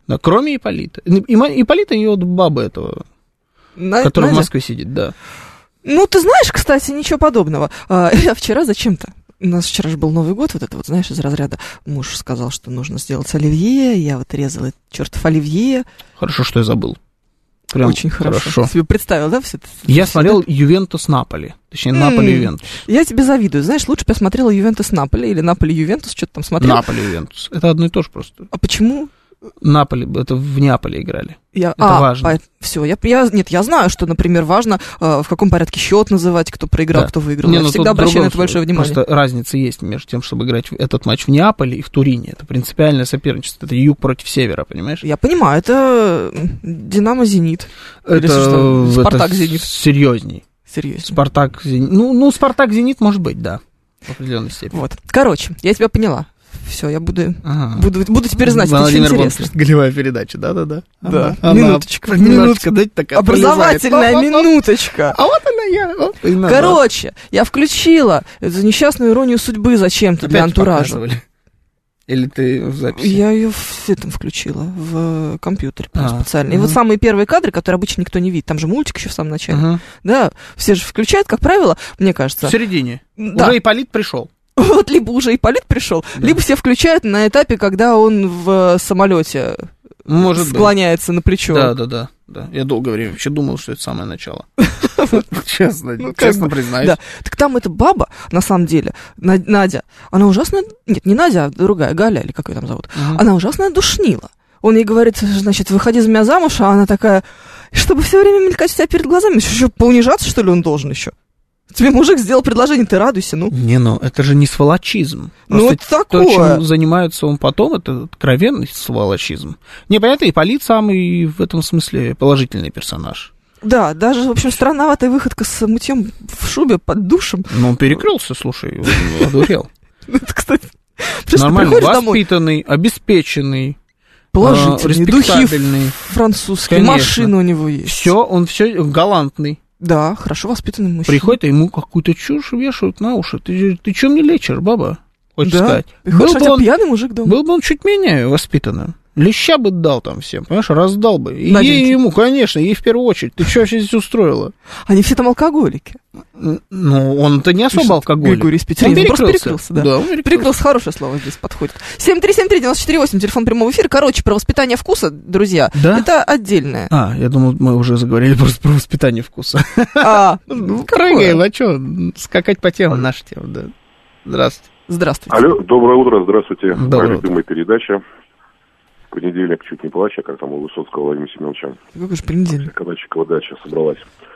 Да, кроме Ипполита. Ипполита и вот бабы этого, На... который Надя? в Москве сидит, да. Ну, ты знаешь, кстати, ничего подобного. А, я вчера зачем-то... У нас вчера же был Новый год, вот это вот, знаешь, из разряда муж сказал, что нужно сделать оливье, я вот резала чертов оливье. Хорошо, что я забыл. Прям очень хорошо. хорошо. Себе представил, да, все это? Я все смотрел это? Ювентус-Наполи. Точнее, М-м. Наполи-Ювентус. Я тебе завидую. Знаешь, лучше бы я смотрела Ювентус-Наполи или Наполи-Ювентус, что-то там смотрела. Наполи-Ювентус. Это одно и то же просто. А почему? Наполи, это в Неаполе играли. Я, это а, важно. А, все, я, я, нет, я знаю, что, например, важно, э, в каком порядке счет называть, кто проиграл, Да. кто выиграл. Не, я ну, всегда обращаю на это большое внимание. Просто разница есть между тем, чтобы играть этот матч в Неаполе и в Турине. Это принципиальное соперничество. Это юг против севера, понимаешь? Я понимаю, это Динамо-Зенит. Или Это, что, Спартак-Зенит. это серьезней. Серьезно. Спартак-Зенит. Ну, ну, Спартак-Зенит может быть, да. В определенной степени. Вот. Короче, я тебя поняла. Все, я буду, Ага. буду, буду теперь знать, это очень Владимир интересно. Бонкерст, голевая передача, да-да-да. Да, Она минуточка. Немножечко, дайте такая Образовательная пролезает. минуточка. А вот она я. Вот, и надо. Короче, я включила эту несчастную иронию судьбы зачем-то для Опять антуража. показывали? Или ты в записи? Я ее в этом включила, в компьютере прям А, специально. И угу. вот самые первые кадры, которые обычно никто не видит, там же мультик еще в самом начале. Ага. Да, все же включают, как правило, мне кажется. В середине. Да. Уже Ипполит пришел. Вот либо уже Ипполит пришел, Да. либо все включают на этапе, когда он в самолете Может быть. склоняется на плечо. Да, да, да, да. Я долгое время вообще думал, что это самое начало. Честно, Ну, как честно бы, признаюсь. Да. Так там эта баба, на самом деле, Над- Надя, она ужасно... Нет, не Надя, а другая, Галя, или как ее там зовут. Мгм. Она ужасно душнила. Он ей говорит, значит, выходи за меня замуж, а она такая, чтобы все время мелькать у тебя перед глазами, еще поунижаться, что ли, он должен еще? Тебе мужик сделал предложение, ты радуйся, ну. Не, ну, это же не сволочизм. Ну, Просто это то, такое. чем занимается он потом, это откровенный сволочизм. Не, понятно, Ипполит самый в этом смысле положительный персонаж. Да, даже, в общем, странноватая выходка с мытьем в шубе под душем. Но он перекрылся, слушай, он одурел. Это, кстати, потому что Нормально приходишь домой, воспитанный, обеспеченный, положительный, а, духи респектабельный. французские, Конечно. машина у него есть. Все, он все галантный. Да, хорошо воспитанный мужчина. Приходит, а ему какую-то чушь вешают на уши. Ты, ты что мне лечишь, баба? Хочешь Да. сказать? Приходишь, Был а бы тебя он- пьяный мужик дома. Был бы он чуть менее воспитанным. Леща бы дал там всем, понимаешь, раздал бы. И Наденьке. ей ему, конечно, ей в первую очередь. Ты что вообще здесь устроила? Они все там алкоголики. Ну, он-то не особо Пишет алкоголик. Григорий из Петербурга. Он Он просто перекрылся, да. Да, он перекрылся. Перекрылся, хорошее слово здесь подходит. семь три семь три девять четыре восемь, телефон прямого эфира. Короче, про воспитание вкуса, друзья, Да? это отдельное. А, я думал, мы уже заговорили просто про воспитание вкуса. А, Ну, какое? прыгаем, а что, скакать по темам, наша тема, да. Здравствуйте. Здравствуйте. Алло, доброе утро, здравствуйте. Доброе Моя утро. любимая передача. Понедельник, чуть не плачь, а как там у Высоцкого Владимира Семеновича. Какой же понедельник? Когда Чикова дача собралась.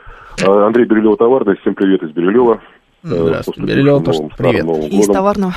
А, Андрей Бирюлева, Товарный, всем привет из Бирюлева. Здравствуйте, Бирюлева тоже привет. И из товарного.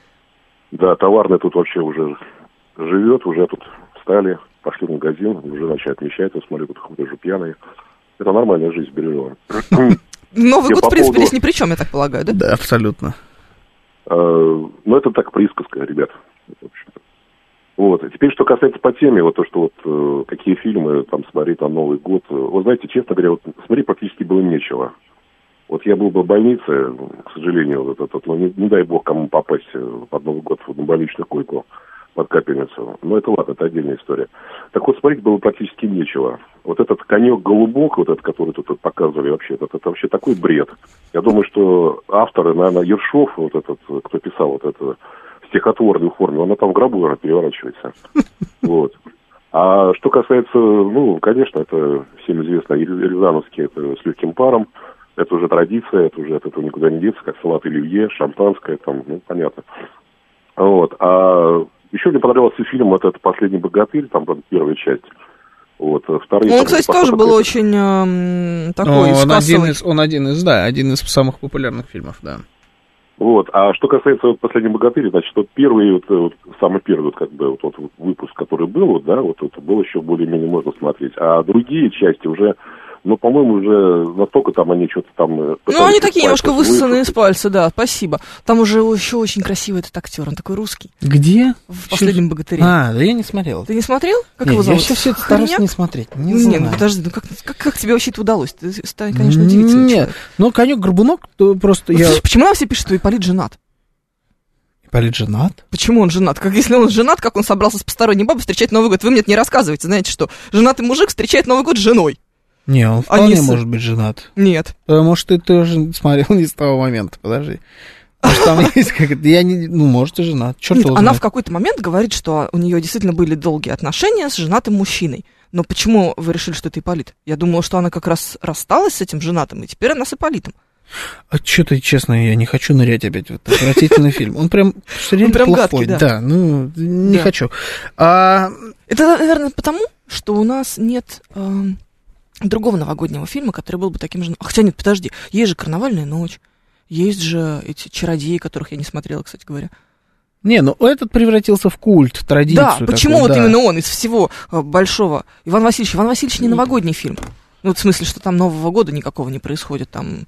Да, Товарный тут вообще уже живет, уже тут встали, пошли в магазин, уже начали отмечать, вот смотрю, тут ходят уже пьяные. Это нормальная жизнь Бирюлева. Новый Я год, по в принципе, поводу- здесь ни при чем, я так полагаю, да? Да, абсолютно. А, Ну, это так присказка, ребят. в общем-то. Вот. Теперь, что касается по теме, вот то, что вот э, какие фильмы там смотреть на Новый год. э, Вы знаете, честно говоря, вот смотреть практически было нечего. Вот я был бы в больнице, к сожалению, вот этот, ну, не, не дай бог кому попасть э, под Новый год в больничную койку под капельницу. Но это ладно, это отдельная история. Так вот, смотреть было практически нечего. Вот этот конек-голубок, вот этот, который тут показывали вообще, это, это вообще такой бред. Я думаю, что авторы, наверное, Ершов, вот этот, кто писал вот это стихотворную форму, она там в гробу наверное, переворачивается. Вот. А что касается, ну, конечно, это всем известно, Рязановский, это с легким паром, это уже традиция, это уже от этого никуда не деться, как салат оливье, шампанское, там, ну, понятно. Вот. А еще мне понравился фильм вот этот «Последний богатырь», там, первая часть. Вот, вторые, Ну, он, там, кстати, походу, тоже был это- очень эм, такой Ну, он, один кассовый. из, он один из, да, один из самых популярных фильмов, да. Вот. А что касается вот «Последнего богатыря», значит, вот первый, вот, вот, самый первый, вот, как бы, вот, вот, выпуск, который был, вот, да, вот, вот, был еще более-менее можно смотреть. А другие части уже, ну, по-моему, уже настолько там они что-то там... Ну, они такие немножко высосанные из пальца, да, спасибо. Там уже еще очень красивый этот актер, он такой русский. Где? В «Последнем богатыре». А, да я не смотрел. Ты не смотрел? Как Нет, его зовут? я сейчас все это стараюсь Хореняк? не смотреть. Не Ну, знаю. не, ну подожди, ну как, как, как тебе вообще это удалось? Ты, ты, конечно, удивительный Нет, человек. ну, конек-горбунок, то просто Ну, я... слушай, почему нам все пишут, что Ипполит женат? Ипполит женат? Почему он женат? Как если он женат, как он собрался с посторонней бабой встречать Новый год? Вы мне это не рассказываете, знаете что? Женатый мужик встречает Новый год с женой. Не, он вполне а может быть женат. Нет. Потому что ты тоже смотрел не с того момента, подожди. Может, там есть как-то... Я не... Ну, может, и женат. Черт Нет, его она знает. в какой-то момент говорит, что у нее действительно были долгие отношения с женатым мужчиной. Но почему вы решили, что это Ипполит? Я думала, что она как раз рассталась с этим женатым, и теперь она с Ипполитом. А что-то, честно, я не хочу нырять опять в этот отвратительный фильм. Он прям реально прям плохой. гадкий, да. Да, ну, не Да. хочу. А... Это, наверное, потому, что у нас нет э, другого новогоднего фильма, который был бы таким же... Хотя нет, подожди, есть же «Карнавальная ночь», есть же эти «Чародеи», которых я не смотрела, кстати говоря. Не, ну этот превратился в культ, в традицию. Да, почему такую, вот да. именно он из всего э, большого? Иван Васильевич. Иван Васильевич не новогодний фильм. Ну, вот в смысле, что там Нового года никакого не происходит, там...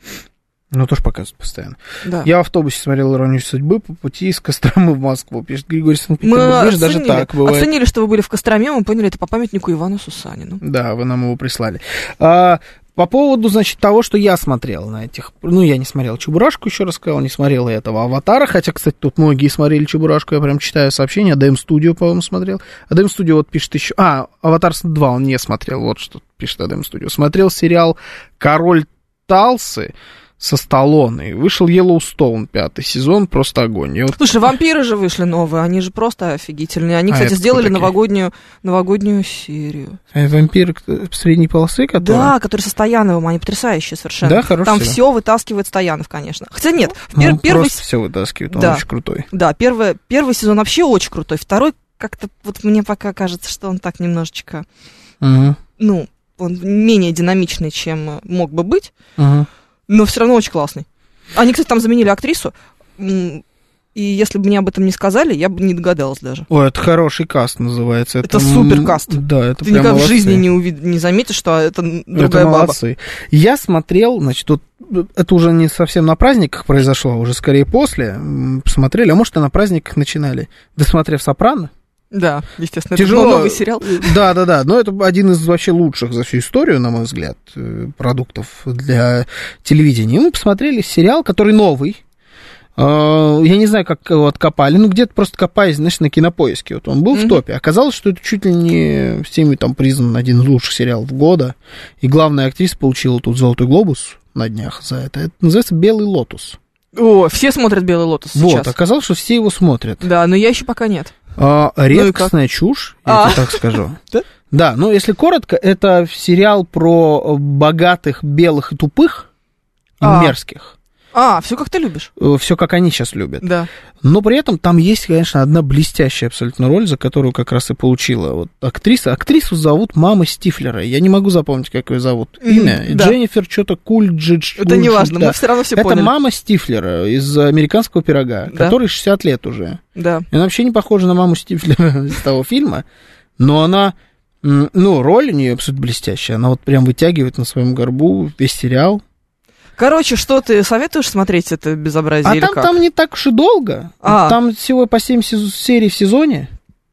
Ну, тоже показывают постоянно. Да. Я в автобусе смотрел «Иронию судьбы» по пути из Костромы в Москву. Пишет Григорий Мы Санкт-Петербург. Даже оценили, так бывает. оценили, что вы были в Костроме, мы поняли это по памятнику Ивану Сусанину. Да, вы нам его прислали. А, по поводу, значит, того, что я смотрел на этих... Ну, я не смотрел «Чебурашку», еще раз сказал, не смотрел я этого «Аватара», хотя, кстати, тут многие смотрели «Чебурашку», я прям читаю сообщения, АДМ Студио, по-моему, смотрел. АДМ Студио вот пишет еще... А, «Аватар два» он не смотрел, вот что пишет АДМ Студио. Смотрел сериал «Король Талсы» со Сталлоне. Вышел Йеллоустоун, пятый сезон, просто огонь. Я вот... Слушай, «Вампиры» же вышли новые, они же просто офигительные. Они, А, кстати, это сделали кто такие? новогоднюю, новогоднюю серию. А «Вампиры» средней полосы, которые... Да, которые со Стояновым, они потрясающие совершенно. Да, хороший Там сериал. все вытаскивает Стоянов, конечно. Хотя нет, в Ну, пер- он первый... просто все вытаскивает, он Да. очень крутой. Да, первый, первый сезон вообще очень крутой. Второй как-то, вот мне пока кажется, что он так немножечко, Угу. ну, он менее динамичный, чем мог бы быть, Угу. но все равно очень классный. Они, кстати, там заменили актрису, м, и если бы мне об этом не сказали, я бы не догадалась даже. Ой, это хороший каст называется. Это м, суперкаст. Да, это Ты прям никогда в молодцы. жизни не, увид... не заметишь, что это другая Это баба. молодцы. Я смотрел, значит, вот это уже не совсем на праздниках произошло, а уже скорее после. М, Посмотрели, а может и на праздниках начинали. Досмотрев «Сопрано». Да, естественно, Тяжело. это был новый сериал. Да, да, да. Но это один из вообще лучших за всю историю, на мой взгляд, э, продуктов для телевидения. И мы посмотрели сериал, который новый. Э, Я не знаю, как его откопали. Ну, где-то просто копаясь, знаешь, на Кинопоиске. Вот он был Мгм. в топе. Оказалось, что это чуть ли не всеми там признан один из лучших сериалов года. И главная актриса получила тут «Золотой глобус» на днях за это. Это называется «Белый лотос». О, все смотрят «Белый лотос» Вот, сейчас. оказалось, что все его смотрят. Да, но я еще пока нет. А, Ну и редкостная чушь, я А. тебе так скажу. Да? Да, ну если коротко, это сериал про богатых, белых и тупых, и А. мерзких. А, все как ты любишь. Все как они сейчас любят. Да. Но при этом там есть, конечно, одна блестящая абсолютно роль, за которую как раз и получила вот актриса. Актрису зовут мама Стифлера. Я не могу запомнить, как ее зовут. Мгм, Имя. да. Дженнифер что-то Кульджидж. Это не важно, да. мы все равно все Это поняли. мама Стифлера из «Американского пирога», Да. которой шестьдесят лет уже. Да. И она вообще не похожа на маму Стифлера из того фильма, но она, м, ну, роль у нее абсолютно блестящая. Она вот прям вытягивает на своем горбу весь сериал. Короче, что ты советуешь смотреть это безобразие А или там, как? там не так уж и долго. А. Там всего по семь сез- серий в сезоне.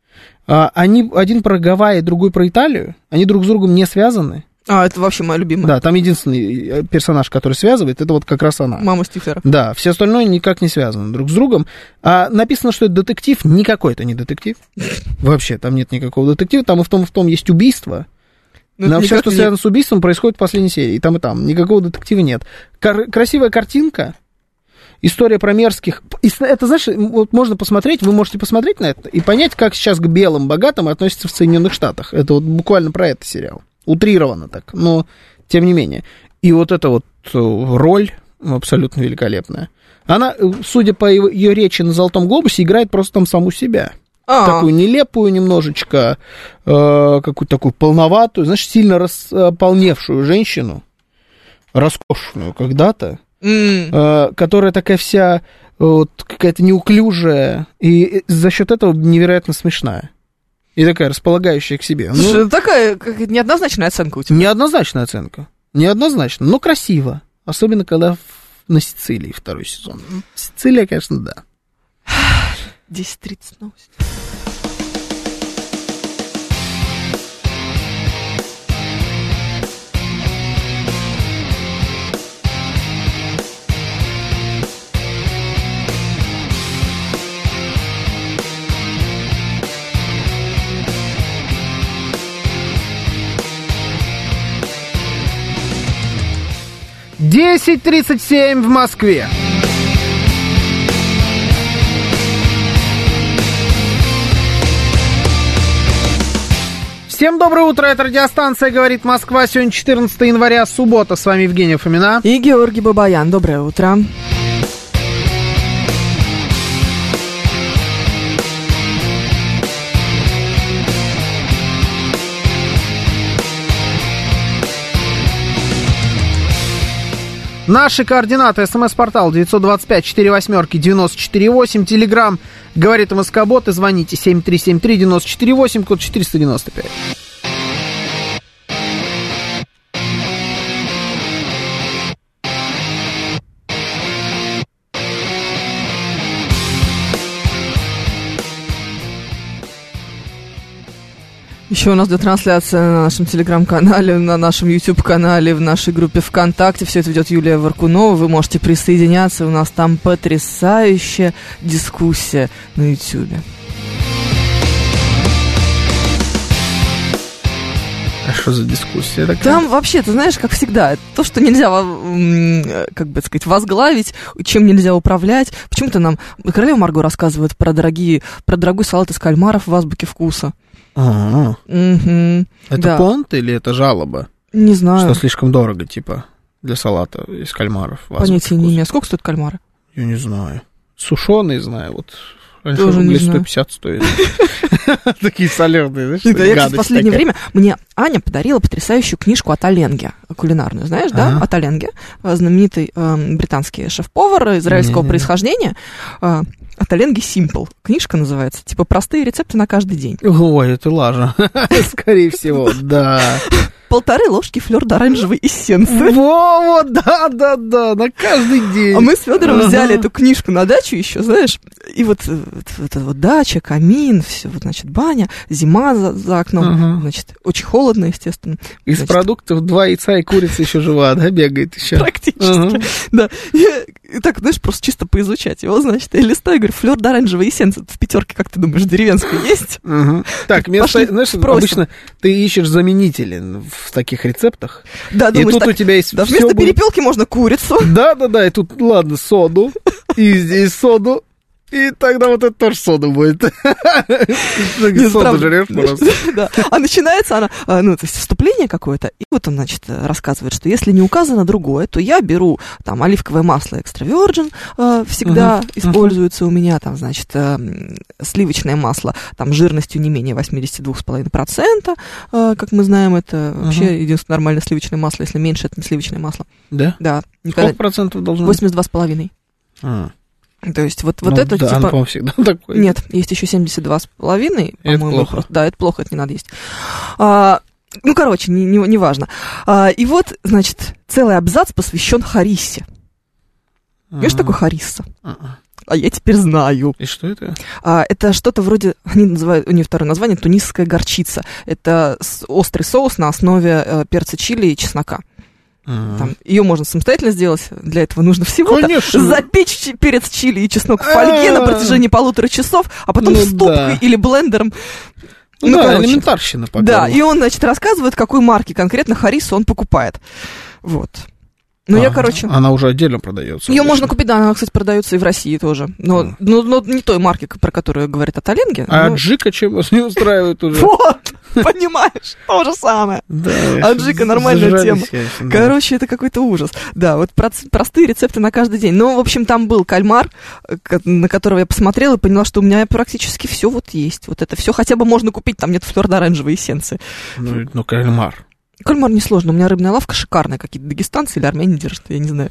А, они, один про Гавайи, другой про Италию. Они друг с другом не связаны. А, это вообще моя любимая. Да, там единственный персонаж, который связывает, это вот как раз она. Мама Стифлера. Да, все остальное никак не связано друг с другом. А написано, что это детектив. Никакой это не детектив. Вообще, там нет никакого детектива. Там и в том, и в том есть убийство. Ну, Но это все, никак что не- связано с убийством, происходит в последней серии. И там, и там. Никакого детектива нет. Кар- красивая картинка. История про мерзких. И с- Это, знаешь, вот можно посмотреть, вы можете посмотреть на это и понять, как сейчас к белым богатым относятся в Соединенных Штатах. Это вот буквально про это сериал. Утрированно так, но тем не менее. И вот эта вот э, роль абсолютно великолепная. Она, э, судя по ее, ее речи на «Золотом глобусе», играет просто там саму себя. А, Такую нелепую немножечко, э, какую-то такую полноватую, знаешь, сильно располневшую женщину, роскошную когда-то, м, э, которая такая вся вот, какая-то неуклюжая и за счет этого невероятно смешная. И такая располагающая к себе. слушай, Ну, это такая как, неоднозначная оценка у тебя. неоднозначная оценка. Неоднозначно, но красиво. Особенно, когда в- на Сицилии второй сезон. Сицилия, конечно, да. десять тридцать новости. десять тридцать семь в Москве. Всем доброе утро, это радиостанция «Говорит Москва». Сегодня четырнадцатое января, суббота. С вами Евгения Фомина. И Георгий Бабаян. Доброе утро. Наши координаты. СМС-портал девять два пять четыре восемь девять четыре восемь. Телеграм «Говорит МСК-бот». И звоните семь три семь три девять четыре восемь, код четыреста девяносто пять. Еще у нас идет трансляция на нашем телеграм-канале, на нашем YouTube-канале, в нашей группе ВКонтакте. Все это ведет Юлия Варкунова. Вы можете присоединяться. У нас там потрясающая дискуссия на YouTube. А что за дискуссия такая? Там вообще, ты знаешь, как всегда, то, что нельзя, как бы сказать, возглавить, чем нельзя управлять. Почему-то нам королева Марго рассказывает про дорогие, про дорогой салат из кальмаров в азбуке вкуса. А-а-а. Угу, это да. понт или это жалоба? Не знаю. Что слишком дорого, типа, для салата из кальмаров. Понятия не имею. Сколько стоят кальмары? Я не знаю. Сушеные знаю, вот. Раньше тоже рублей не знаю. сто пятьдесят стоит. Такие соленые, знаешь, да, я, в последнее время мне Аня подарила потрясающую книжку от Оленги, кулинарную, знаешь, да? От Оленги, знаменитый британский шеф-повар израильского происхождения. От Оленги Simple. Книжка называется. Типа простые рецепты на каждый день. Ой, это лажа. Скорее всего, да. Полторы ложки флёр-д'оранжевой эссенции. Во, да, да, да, на каждый день. А мы с Федором ага. взяли эту книжку на дачу еще, знаешь, и вот, вот, вот, вот дача, камин, все, вот, значит, баня, зима за, за окном, ага. значит, очень холодно, естественно. Из значит, продуктов два яйца и курица еще жива, да, бегает еще. Практически, ага. да. И, и так, знаешь, просто чисто поизучать его, значит, я листаю, говорю, флёр-д'оранжевой эссенции в пятерке, как ты думаешь, деревенской есть? Ага. Так, вместо, знаешь, спросим. Обычно ты ищешь заменители в таких рецептах. Да, и думаешь, тут так, у тебя есть да, все вместо будет... перепелки можно курицу. Да, да, да, и тут, ладно, соду, и здесь соду, и тогда вот это тоже сода будет. Соду жрешь просто. Да. А начинается она, ну, то есть вступление какое-то, и вот он, значит, рассказывает, что если не указано другое, то я беру там оливковое масло экстра virgin, всегда используется у меня, там, значит, сливочное масло, там, жирностью не менее восемьдесят два целых пять десятых процента, как мы знаем, это вообще единственное нормальное сливочное масло, если меньше, это не сливочное масло. Да? Да. Сколько процентов должно быть? восемьдесят два целых пять десятых. То есть вот, вот ну, это да, типа... по-моему, всегда такой. Нет, есть еще семьдесят два целых пять десятых, по-моему. Это плохо. Просто, да, это плохо, это не надо есть. А, ну, короче, не, не, не важно. А, и вот, значит, целый абзац посвящен хариссе. Знаешь, что такое харисса? А-а. А я теперь знаю. И что это? А, это что-то вроде, они называют, у нее второе название, тунисская горчица. Это острый соус на основе э, перца чили и чеснока. Там, ее можно самостоятельно сделать, для этого нужно всего-то запечь перец чили и чеснок в фольге на протяжении полутора часов, а потом ну, ступкой да. или блендером. Ну, да, короче, элементарщина пока. Да, и он, значит, рассказывает, какой марки конкретно хариссу он покупает. Вот. Ну, а, я, короче... Она уже отдельно продается. Ее обычно. Можно купить, да, она, кстати, продается и в России тоже. Но, а. но, но не той марки, про которую говорит от Оленги. А но... Аджика чем вас не устраивает уже? Вот, понимаешь, то же самое. Аджика нормальная тема. Короче, это какой-то ужас. Да, вот простые рецепты на каждый день. Ну, в общем, там был кальмар, на которого я посмотрела и поняла, что у меня практически все вот есть. Вот это все хотя бы можно купить, там нет флёр-д'оранжевой эссенции. Ну, ну, кальмар. Кальмар несложно, у меня рыбная лавка шикарная, какие-то дагестанцы или армяне держат, я не знаю.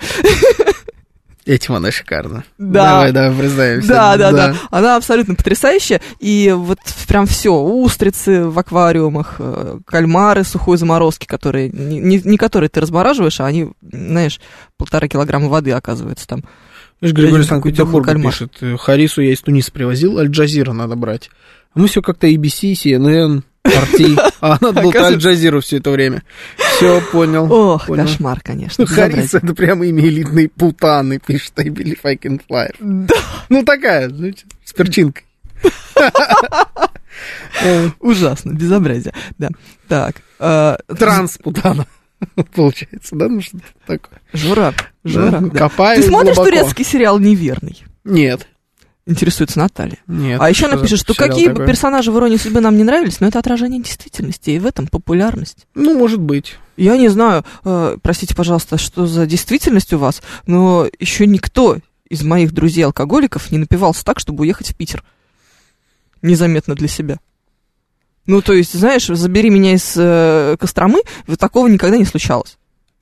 Этим она шикарна. Да. Давай, давай, признаемся. Да, да, да, да. Она абсолютно потрясающая. И вот прям все, устрицы в аквариумах, кальмары сухой заморозки, которые, не, не которые ты размораживаешь, а они, знаешь, полтора килограмма воды оказывается там. Видишь, Григорий Санкт-Петербург пишет, Харису я из Туниса привозил, Аль-Джазира надо брать. А мы все как-то эй би си, си эн эн, ар ти, а надо было Аль-Джазиру все это время. Все, понял. Ох, понял. Кошмар, конечно. Харис, это прямо имя элитной путаны, пишет I believe I can fly. Да. Ну, такая, знаете, с перчинкой. Ужасно, безобразие, да. Так. Транспутана. Получается, да? Ну, что-то такое. Жора, Жора. Да, копаю Ты смотришь глубоко. турецкий сериал «Неверный»? Нет. Интересуется Наталья. Нет. А еще она за пишет, что сериал какие бы такой? персонажи в «Иронии судьбы» нам не нравились, но это отражение действительности, и в этом популярность. Ну, может быть. Я не знаю, э, простите, пожалуйста, что за действительность у вас, но еще никто из моих друзей-алкоголиков не напивался так, чтобы уехать в Питер. Незаметно для себя. Ну, то есть, знаешь, забери меня из э, Костромы, вот такого никогда не случалось.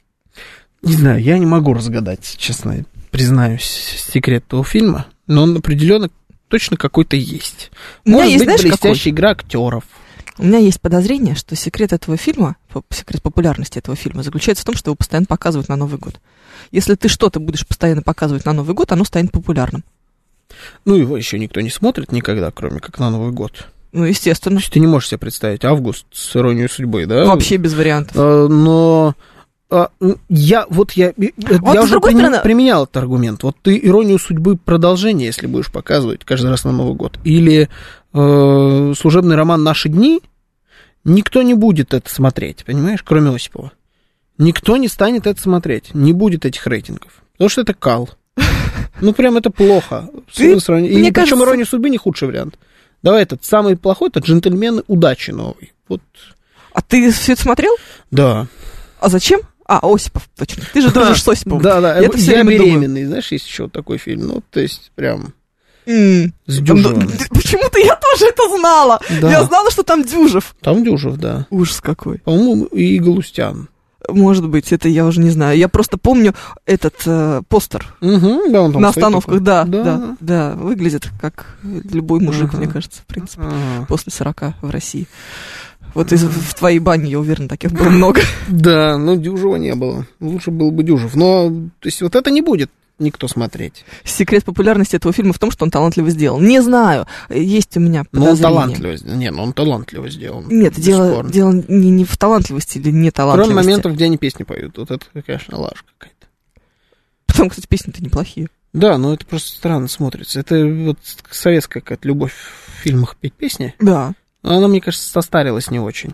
Не знаю, я не могу разгадать, честно признаюсь, секрет этого фильма, но он определенно точно какой-то есть. У меня Может есть, быть, знаешь, блестящая какой? игра актеров. У меня есть подозрение, что секрет этого фильма, секрет популярности этого фильма заключается в том, что его постоянно показывают на Новый год. Если ты что-то будешь постоянно показывать на Новый год, оно станет популярным. Ну, его еще никто не смотрит никогда, кроме как на Новый год. Ну, естественно. То есть ты не можешь себе представить август с «Иронией судьбы», да? Вообще без вариантов. А, но а, я вот я, Вот я с уже другой при- стороны- применял этот аргумент. Вот ты «Иронию судьбы» продолжение, если будешь показывать каждый раз на Новый год, или э, служебный роман «Наши дни», никто не будет это смотреть, понимаешь, кроме Осипова. Никто не станет это смотреть, не будет этих рейтингов, потому что это кал. Ну, прям это плохо. Ты, И причем мне кажется- «Ирония судьбы» не худший вариант. Давай этот самый плохой, это «Джентльмены удачи» новый. Вот, А ты все это смотрел? да. А зачем? А, Осипов, точно. Ты же дружишь с Осиповым. Да, да, Я это всё я время думаю. беременный, знаешь, есть еще вот такой фильм. Ну, то есть, прям М. с Дюжевым. Да, почему-то я тоже это знала. Да. Я знала, что там Дюжев. Там Дюжев, да. Ужас какой. По-моему, и Галустян. Может быть, это я уже не знаю. Я просто помню этот э, постер Угу, да, он там на стоит остановках. такой. Да, Да. да, да, выглядит как любой мужик, Ага. мне кажется, в принципе, Ага. после сорока в России. Вот из, в твоей бане, я уверена, таких было много. Да, но Дюжева не было. Лучше был бы Дюжев. Но, то есть, вот это не будет никто смотреть. Секрет популярности этого фильма в том, что он талантливо сделан. Не знаю, есть у меня Но он подозрение. талантливо сделан. Не, ну он талантливо сделан. Нет, дело, Бесспорно. дело не, не в талантливости или не талантливости. Кроме моментов, где они песни поют. Вот это, конечно, лажа какая-то. Потом, кстати, песни-то неплохие. Да, но это просто странно смотрится. Это вот советская какая-то любовь в фильмах петь песни. Да. Но она, мне кажется, состарилась не очень.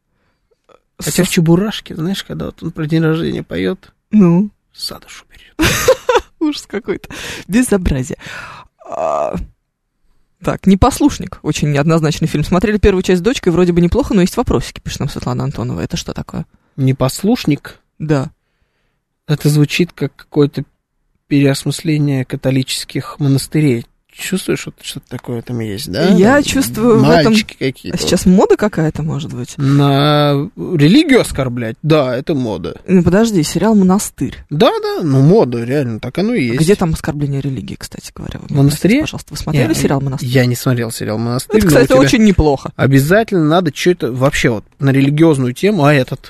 Хотя в «Чебурашке», знаешь, когда вот он про день рождения поет, Ну, за душу берет. ужас какой-то. Безобразие. А, Так, «Непослушник». Очень неоднозначный фильм. Смотрели первую часть с дочкой, вроде бы неплохо, но есть вопросики, пишет нам Светлана Антонова. Это что такое? «Непослушник» Да. — это звучит как какое-то переосмысление католических монастырей. Чувствуешь, что что-то такое там есть, да? Я Там чувствую в этом... мальчики какие-то. А сейчас мода какая-то, может быть? На религию оскорблять? Да, это мода. Ну, подожди, сериал «Монастырь». Да, да, ну мода, реально, так оно и есть. Где там оскорбление религии, кстати говоря? Вы В «Монастыре»? простите, пожалуйста, вы смотрели Я- сериал «Монастырь»? Я не смотрел сериал «Монастырь». Это, но у кстати, тебя очень неплохо. обязательно надо что-то вообще вот на религиозную тему, а этот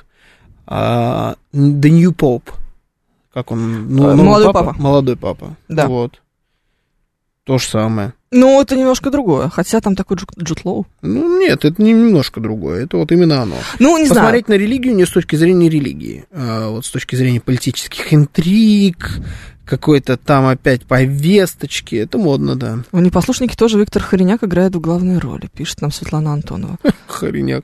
а, The New Pope, как он? Ну, Э, новый молодой папа. Молодой папа. Да. Вот. То же самое. Ну, это немножко другое, хотя там такой Джуд, Джуд Лоу. Ну, нет, это не немножко другое, это вот именно оно. Ну, не Посмотреть на религию не с точки зрения религии, а вот с точки зрения политических интриг, какой-то там опять повесточки, это модно, да. знаю. В «Непослушнике» тоже Виктор Хориняк играет в главной роли, пишет нам Светлана Антонова. Хореняк.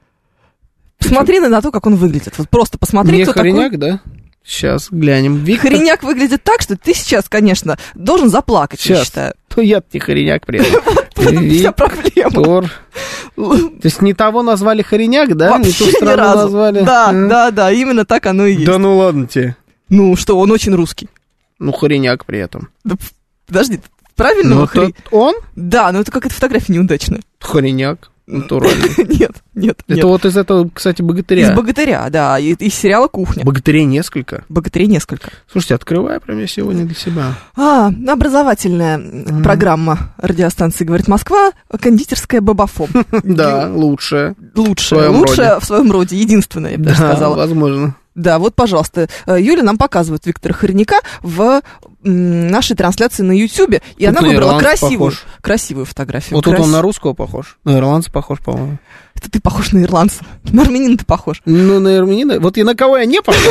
Посмотри на то, как он выглядит. Вот просто посмотри, Не кто Хореняк, такой. да? Сейчас глянем. Виктор... Хориняк выглядит так, что ты сейчас, конечно, должен заплакать, я Сейчас. считаю. То я не Хореняк при этом. В этом вся проблема. Виктор. То есть не того назвали Хореняк, да? Не Вообще ту ни страну разу. назвали? Да, А? да, да, именно так оно и есть. Да ну ладно тебе. Ну что, он очень русский. Ну, Хореняк при этом. Да, п- подожди, правильно? Ну, вы Хори- тот он? Да, но это какая-то фотография неудачная. Хореняк. Натурально. Нет, нет, Это нет. вот из этого, кстати, Из «Богатыря». «Богатыря», да, и- из сериала «Кухня». «Богатырей» несколько. «Богатырей» несколько. Слушайте, открываю прям я сегодня для себя. А, образовательная м, программа радиостанции «Говорит Москва», кондитерская «Бабафом». Да, лучше. Лучшая, своем лучшая роде. в своем роде, единственная, я бы даже Да, сказала. возможно. Да, вот, пожалуйста, э, Юля нам показывает Виктора Хорняка в м, нашей трансляции на Ютьюбе, и Тут она на выбрала ирландца красивую, похож. красивую фотографию. Вот тут Крас- он на русского похож. На ирландца похож, по-моему. Это ты похож на ирландца. На армянина ты похож. Ну, на армянина. Вот и на кого я не похож,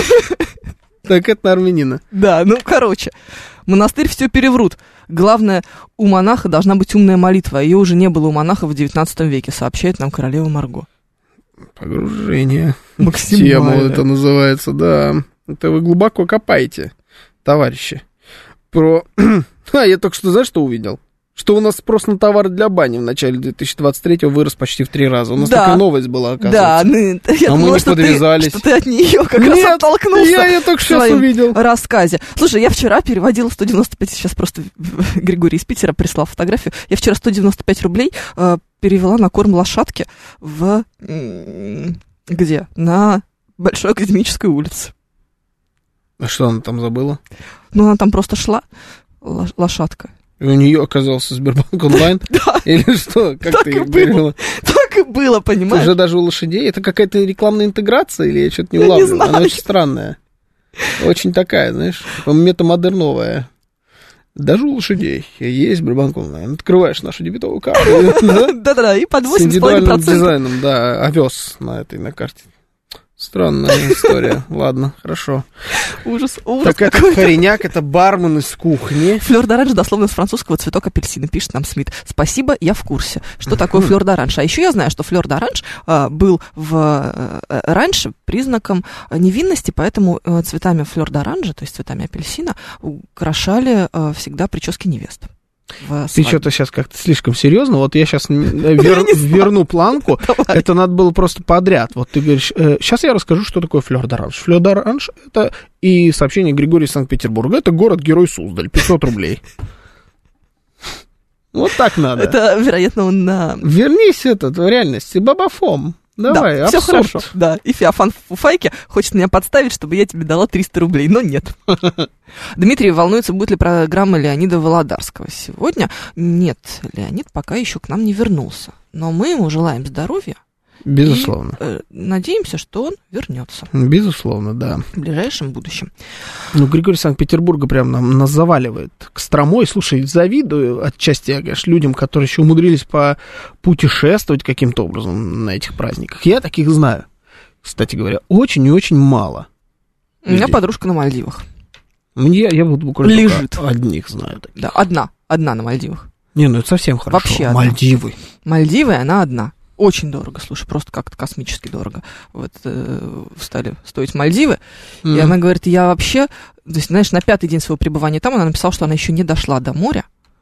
так это на армянина. Да, ну, короче, монастырь все переврут. Главное, у монаха должна быть умная молитва. Ее уже не было у монаха в девятнадцатом веке, сообщает нам королева Марго. Погружение. Максимально. Тема это называется, да. Это вы глубоко копаете, товарищи. Про... А, я только что, знаешь, что увидел? Что у нас спрос на товары для бани в начале две тысячи двадцать третьего вырос почти в три раза. У нас да. такая новость была, оказывается. Да, ну, я а думала, мы не что подвязались. Ты, что ты от нее как Нет, раз оттолкнулся. Я, я только сейчас увидел. Рассказе. Слушай, я вчера переводила сто девяносто пять, сейчас просто Григорий из Питера прислал фотографию. Я вчера сто девяносто пять рублей э, перевела на корм лошадки в... Где? На Большой Академической улице. А что она там забыла? Ну, она там просто шла, лошадка. И у нее оказался Сбербанк онлайн? Да. Или что? Как ты было. Так и было, понимаешь? Уже даже у лошадей? Это какая-то рекламная интеграция? Или я что-то не улавливаю? Она очень странная. Очень такая, знаешь, метамодерновая. Даже у лошадей есть Сбербанк онлайн. Открываешь нашу дебетовую карту. Да-да-да, и под восемь с целых пять десятых процента. С индивидуальным дизайном, да, овес на этой, на карте. Странная история. Ладно, хорошо. Ужас, ужас. Так это хореняк, это бармен из кухни. Флёр д'оранж дословно с французского цветок апельсина, пишет нам Смит. Спасибо, я в курсе, что такое флёр д'оранж. А еще я знаю, что флёр д'оранж а, был в, а, раньше признаком невинности, поэтому а, цветами флёр д'оранжа, то есть цветами апельсина, украшали а, всегда прически невест. Ты что-то сейчас как-то слишком серьезно. Вот я сейчас вер... верну планку. Давай. Это надо было просто подряд. Вот ты говоришь, э, сейчас я расскажу, что такое флёр д'оранж. Флёр д'оранж — это и сообщение Григория из Санкт-Петербурга. Это город-герой Суздаль. пятьсот рублей. Вот так надо. Это, вероятно, он на... Вернись этот, в реальности. Бабафом. Давай, да, все хорошо. Да, и Феофан Фуфайки хочет меня подставить, чтобы я тебе дала триста рублей, но нет. Дмитрий волнуется, будет ли программа Леонида Володарского сегодня. Нет, Леонид пока еще к нам не вернулся. Но мы ему желаем здоровья. Безусловно. И, э, надеемся, что он вернется. Безусловно, да. В ближайшем будущем. Ну, Григорий из Санкт-Петербурга прям нам нас заваливает к стромой. Слушай, завидую отчасти, я, конечно, людям, которые еще умудрились попутешествовать каким-то образом на этих праздниках. Я таких знаю, кстати говоря, очень и очень мало. У меня подружка на Мальдивах. Мне, я вот буквально лежит. Одних знаю. Таких. Да, одна. Одна на Мальдивах. Не, ну это совсем хорошо. Вообще Мальдивы. Одна. Мальдивы, она одна. Очень дорого, слушай, просто как-то космически дорого. Вот э, стали стоить Мальдивы. Mm. И она говорит, я вообще... То есть, знаешь, на пятый день своего пребывания там она написала, что она еще не дошла до моря.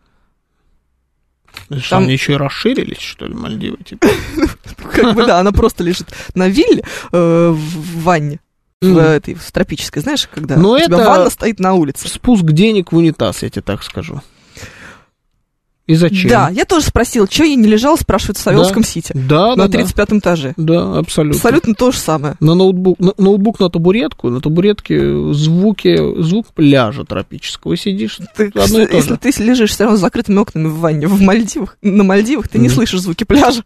Там они еще и расширились, что ли, Мальдивы? Типа. Как бы, да, она просто лежит на вилле в ванне. В этой в тропической, знаешь, когда у тебя ванна стоит на улице. Спуск денег в унитаз, я тебе так скажу. И зачем? Да, я тоже спросила, что я не лежала, спрашивают в Савеловском да. Сити. Да, на да, тридцать пятом да. этаже. Да, абсолютно. Абсолютно то же самое. На ноутбук, на, ноутбук на табуретку, на табуретке звуки, звук пляжа тропического. Сидишь, ты, одно и то Если же. Ты лежишь все равно с закрытыми окнами в ванне в Мальдивах, на Мальдивах, ты mm. не слышишь звуки пляжа.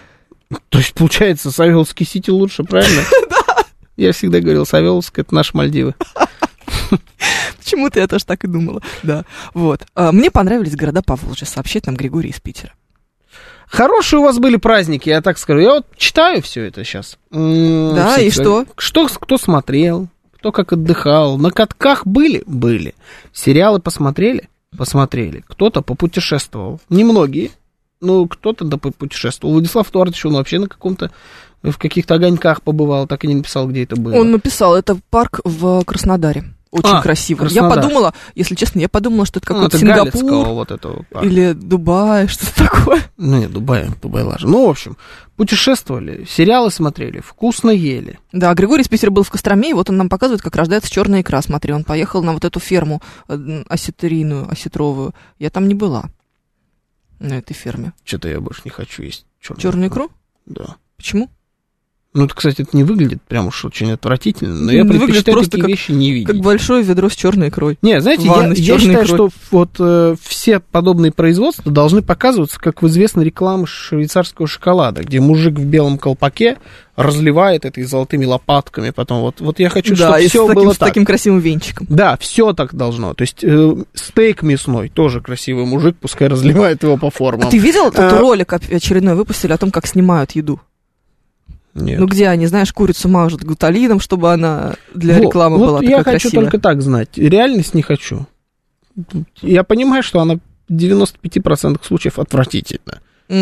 То есть, получается, Савеловский Сити лучше, правильно? Да. Я всегда говорил, Савеловск — это наши Мальдивы. Почему-то я тоже так и думала. Да. Вот. Мне понравились города Поволжья, сообщает нам Григорий из Питера. Хорошие у вас были праздники, я так скажу. Я вот читаю все это сейчас. Да, все и что? Что? Кто смотрел, кто как отдыхал. На катках были? Были. Сериалы посмотрели? Посмотрели. Кто-то попутешествовал. Немногие, но кто-то да попутешествовал. Владислав Эдуардович, он вообще на каком-то в каких-то огоньках побывал, так и не написал, где это было. Он написал, это парк в Краснодаре. Очень а, красиво. Краснодар. Я подумала, если честно, я подумала, что это какой-то ну, это Сингапур вот этого или Дубай, что-то такое. Ну нет, Дубай, Дубай лажа. Ну, в общем, путешествовали, сериалы смотрели, вкусно ели. Да, Григорий из Питера был в Костроме, и вот он нам показывает, как рождается черная икра. Смотри, он поехал на вот эту ферму осетрийную, осетровую. Я там не была, на этой ферме. Что-то я больше не хочу есть черную, черную икру. Да. Почему? Ну, это, кстати, это не выглядит прям уж очень отвратительно, но я предпочитаю такие как, вещи не видеть. Как большое ведро с черной икрой. Не, знаете, я, я считаю, икрой. что вот э, все подобные производства должны показываться, как в известной рекламе швейцарского шоколада, где мужик в белом колпаке разливает это и золотыми лопатками потом. Вот, вот я хочу, да, чтобы все таким, было с так. таким красивым венчиком. Да, все так должно. То есть э, стейк мясной, тоже красивый мужик, пускай разливает его по формам. А ты видел этот а... ролик очередной выпустили о том, как снимают еду? Нет. Ну, где они, знаешь, курицу мажут гуталином, чтобы она для вот, рекламы вот была такая я хочу красивая. Только так знать. Реальность не хочу. Я понимаю, что она в девяноста пяти процентах случаев отвратительна. Mm.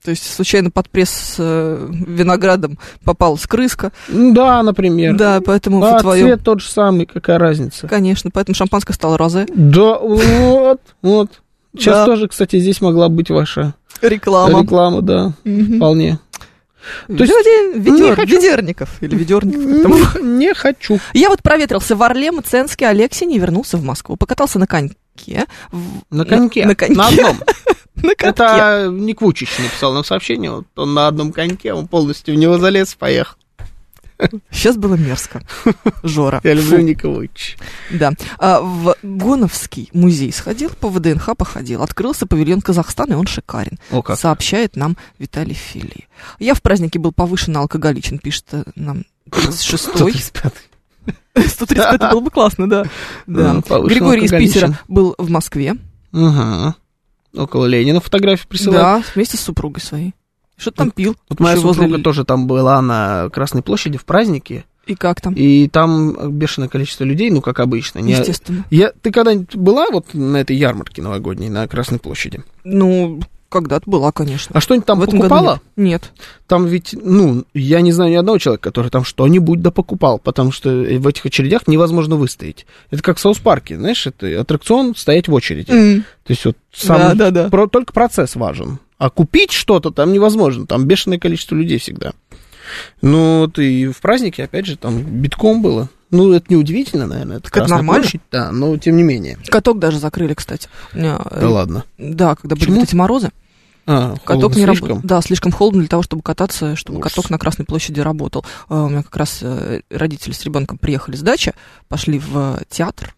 То есть случайно под пресс с э, виноградом попалась крыска. Да, например. Да, поэтому а в твоем... цвет тот же самый, какая разница? Конечно, поэтому шампанское стало розе. Да, вот, вот. Сейчас да. тоже, кстати, здесь могла быть ваша реклама. Реклама, да, угу. вполне. То есть, ведер, ведерников или ведерников. Не, не хочу. Я вот проветрился в Орле, Мценске, Алексине и вернулся в Москву. Покатался на коньке. На коньке? На, на коньке. На одном. На коньке. Это Ник Вучич написал нам сообщение. Вот он на одном коньке, он полностью в него залез, поехал. Сейчас было мерзко. Жора. Я люблю Ника Вучича. Да. А, в Гоновский музей сходил, по ВДНХ походил. Открылся павильон Казахстана, и он шикарен. О, как. Сообщает нам Виталий Фили. Я в празднике был повышенно алкоголичен, пишет нам тридцать шестой. сто тридцать пятый. сто тридцать пятый было бы классно, да. да. Григорий из Питера был в Москве. Ага. Около Ленина фотографии присылают. Да, вместе с супругой своей. Что-то там пил. Вот моя супруга возле... тоже там была на Красной площади в празднике. И как там? И там бешеное количество людей, ну, как обычно. Естественно. Я... Ты когда-нибудь была вот на этой ярмарке новогодней на Красной площади? Ну, когда-то была, конечно. А что-нибудь там в этом покупала? Нет. нет. Там ведь, ну, я не знаю ни одного человека, который там что-нибудь да покупал, потому что в этих очередях невозможно выстоять. Это как в Саус-парке, знаешь, это аттракцион стоять в очереди. Mm. То есть вот сам... да, да, да. Про... только процесс важен. А купить что-то там невозможно, там бешеное количество людей всегда. Ну, вот и в празднике, опять же, там битком было. Ну, это неудивительно, наверное, это Красная нормально. Площадь, да, но тем не менее. Каток даже закрыли, кстати. Да ладно? Да, когда были вот эти морозы. А, каток не работал. Да, слишком холодно для того, чтобы кататься, чтобы Ужас. Каток на Красной площади работал. У меня как раз родители с ребенком приехали с дачи, пошли в театр.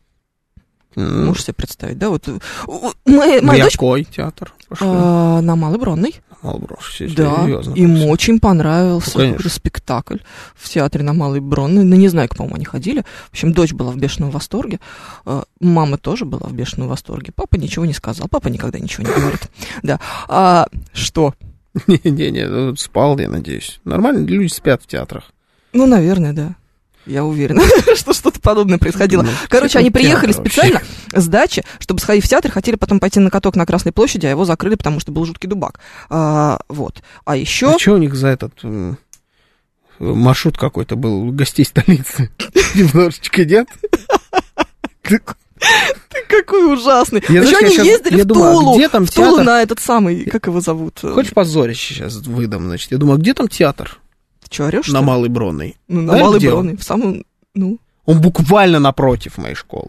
Mm. Можешь себе представить, да? Вот моя, моя дочь... Какой театр? А, на Малой Бронной. Малой Бронной, да, им конечно. Очень понравился ну, спектакль в театре на Малой Бронной. Ну, не знаю, к по-моему, они ходили. В общем, дочь была в бешеном восторге. Мама тоже была в бешеном восторге. Папа ничего не сказал. Папа никогда ничего не говорит. Да. А что? Не-не-не, спал, я надеюсь. Нормально, люди спят в театрах. Ну, наверное, да. Я уверена, что что-то подобное происходило. Ну, Короче, они приехали специально вообще. С дачи, чтобы сходить в театр, хотели потом пойти на каток на Красной площади, а его закрыли, потому что был жуткий дубак. А, вот. А еще... А что у них за этот маршрут какой-то был гостей столицы? Немножечко нет? Ты какой ужасный. Еще они ездили в Тулу, в Тулу на этот самый, как его зовут? Хочешь позорище сейчас выдам, значит. Я думаю, где там театр? Ты что, орешь? На Малой Бронной. Ну, на Знаешь, Малой Бронной, он? В самом, ну... Он буквально напротив моей школы.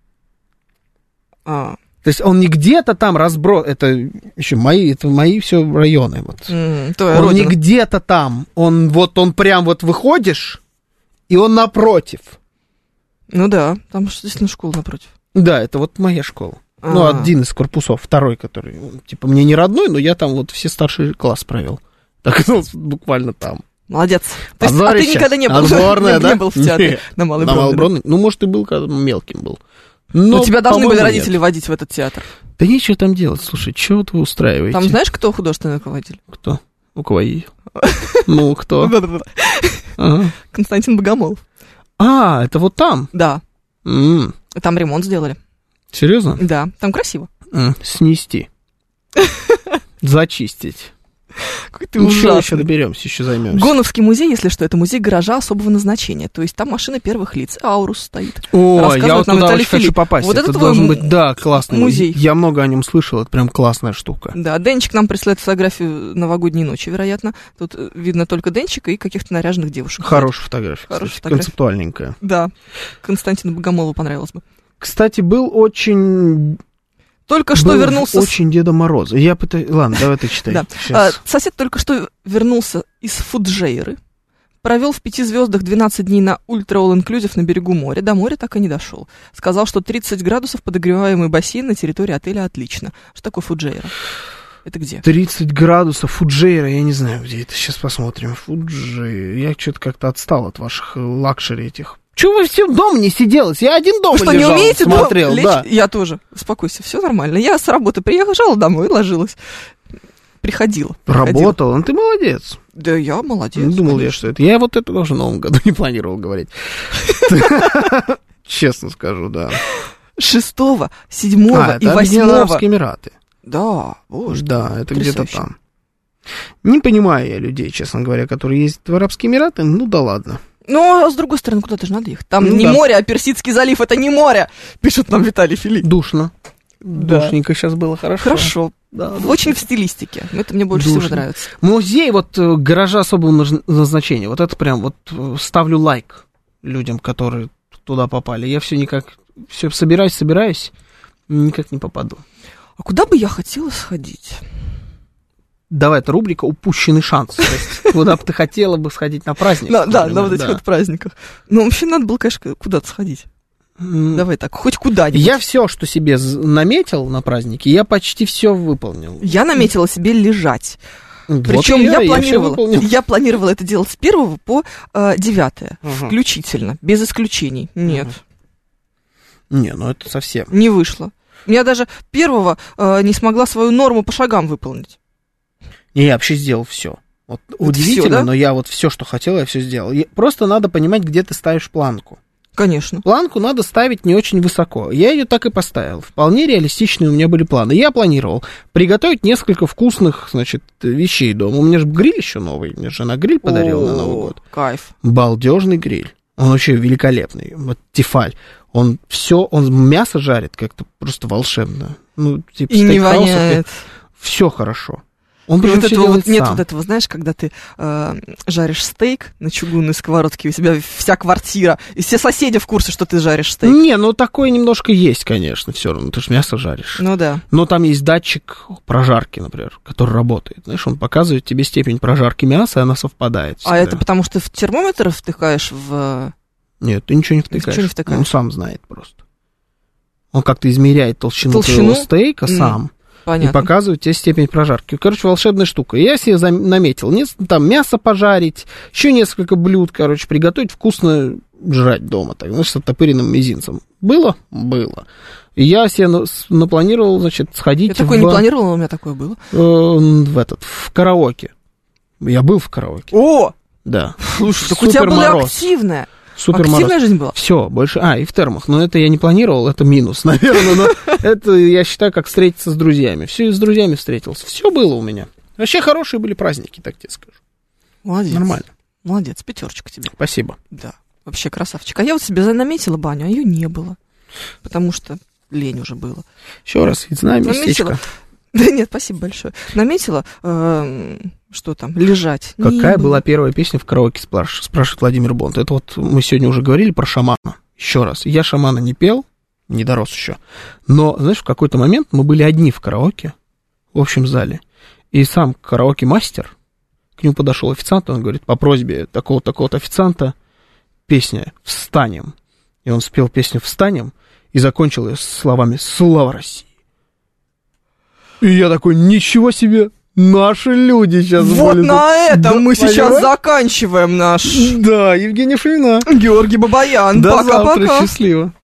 А. То есть он не где-то там разброс... Это еще мои, это мои все районы. Вот. Mm, он родина. Не где-то там. Он вот, он прям вот выходишь, и он напротив. Ну да, там действительно школа напротив. Да, это вот моя школа. А. Ну, один из корпусов, второй, который, типа, мне не родной, но я там вот все старший класс провел. Так, ну, буквально там. Молодец. То есть, а ты никогда не был, Отборная, да? не был в театре не, на Малой Бронной? Бронной. Ну, может, и был, когда мелким был. Но, но тебя должны были родители нет. Водить в этот театр. Да нечего там делать, слушай, чего вы устраиваете? Там знаешь, кто художественный руководитель? Кто? У кого? Ну, кто? Константин Богомолов. А, это вот там? Да. Там ремонт сделали. Серьезно? Да, там красиво. Снести. Зачистить. Какой ты ужасный. Еще доберемся, еще займемся. Гоновский музей, если что, это музей гаража особого назначения. То есть там машина первых лиц. Аурус стоит. О, я вот туда очень хочу попасть. Вот это, это должен м- быть, да, классный музей. Я много о нем слышал, это прям классная штука. Да, Денчик нам присылает фотографию новогодней ночи, вероятно. Тут видно только Денчика и каких-то наряженных девушек. Хорошая фотография, Хорошая кстати, фотография. Концептуальненькая. Да, Константину Богомолову понравилось бы. Кстати, был очень... Только что был вернулся... очень Деда Мороза. Я пытаюсь... Ладно, давай ты читай. Да. А, сосед только что вернулся из Фуджейры. Провел в пяти звездах двенадцать дней на ультра all inclusive на берегу моря. До моря так и не дошел. Сказал, что тридцать градусов подогреваемый бассейн на территории отеля отлично. Что такое Фуджейра? Это где? тридцать градусов Фуджейра, я не знаю, где это. Сейчас посмотрим. Фуджейра. Я что-то как-то отстал от ваших лакшери этих. Чего вы все дома не сиделось? Я один дома что, лежал, не умеете смотрел. Дома да. Я тоже. Успокойся, все нормально. Я с работы приехала домой, ложилась. Приходила. Работала? Ну ты молодец. Да я молодец. Не думал я, что это. Я вот это даже в новом году не планировал говорить. Честно скажу, да. Шестого, седьмого и восьмого. Арабские Эмираты. Да, боже. Да, это где-то там. Не понимаю я людей, честно говоря, которые ездят в Арабские Эмираты. Ну да ладно. Ну, а с другой стороны, куда-то же надо ехать. Там ну, не да. море, а Персидский залив, это не море, пишет нам Виталий Филипп. Душно. Да. Душненько сейчас было, хорошо. Хорошо. Да, очень в стилистике. Это мне больше Душно. всего нравится. Музей вот гаража особого назначения. Вот это прям вот ставлю лайк людям, которые туда попали. Я все никак, все собираюсь, собираюсь, никак не попаду. А куда бы я хотела сходить? Давай, это рубрика «Упущенный шанс». То есть, куда бы ты хотела бы сходить на праздник? Да, да, на вот этих вот праздниках. Ну, вообще надо было, конечно, куда-то сходить. Давай так, хоть куда-нибудь. Я все, что себе наметил на празднике, я почти все выполнил. Я наметила себе лежать. Вот Причем я, я, я, планировала, я, я планировала это делать с первого по э, девятое, ага. включительно, без исключений. Нет. Ага. Не, ну это совсем. Не вышло. Я даже первого э, не смогла свою норму по шагам выполнить. Я вообще сделал все. Вот это удивительно, всё, да? но я вот все, что хотел, я все сделал. Я, просто надо понимать, где ты ставишь планку. Конечно. Планку надо ставить не очень высоко. Я ее так и поставил. Вполне реалистичные у меня были планы. Я планировал приготовить несколько вкусных, значит, вещей дома. У меня же гриль еще новый. Мне жена гриль подарила на Новый год. Кайф. Балдежный гриль. Он вообще великолепный. Вот Тефаль. Он все, он мясо жарит как-то просто волшебно. Ну, типа и не воняет. Все хорошо. Он вот этого вот нет сам. вот этого, знаешь, когда ты э, жаришь стейк на чугунной сковородке, у тебя вся квартира, и все соседи в курсе, что ты жаришь стейк. Не, ну такое немножко есть, конечно, все равно. Ты же мясо жаришь. Ну да. Но там есть датчик прожарки, например, который работает. Знаешь, он показывает тебе степень прожарки мяса, и она совпадает всегда. А это потому что в термометр втыкаешь в... Нет, ты ничего не втыкаешь. Ничего не втыкаешь. Он сам знает просто. Он как-то измеряет толщину, толщину? твоего стейка mm. сам. Понятно. И показывают тебе степень прожарки. Короче, волшебная штука. Я себе зам- наметил, не, там мясо пожарить, еще несколько блюд, короче, приготовить вкусно жрать дома, так, знаешь, с оттопыренным мизинцем. Было? Было. И я себе на- напланировал, значит, сходить Я такое в... не планировала, у меня такое было. Э, в этот, в караоке. Я был в караоке. О! Да. Слушай, так у тебя была активная. Супер Активная мороз. жизнь была? Все, больше... А, и в термах. Но это я не планировал, это минус, наверное. Но это, я считаю, как встретиться с друзьями. Все, с друзьями встретился. Все было у меня. Вообще хорошие были праздники, так тебе скажу. Молодец. Нормально. Молодец, пятерочка тебе. Спасибо. Да, вообще красавчик. А я вот себе наметила баню, а ее не было. Потому что лень уже было. Еще раз, и знаю местечко. Да нет, спасибо большое. Наметила, э, что там, лежать. Какая была первая песня в караоке, спрашивает, спрашивает Владимир Бонд. Это вот мы сегодня уже говорили про шамана. Еще раз, я шамана не пел, не дорос еще. Но, знаешь, в какой-то момент мы были одни в караоке, в общем зале. И сам караоке-мастер, к нему подошел официант, он говорит, по просьбе такого-такого-то официанта, песня «Встанем». И он спел песню «Встанем» и закончил ее словами «Слава России». И я такой, ничего себе, наши люди сейчас вот были. На этом да, мы сейчас понимаешь? Заканчиваем наш... Да, Евгения Шульна. Георгий Бабаян. До Пока-пока. завтра, счастливо.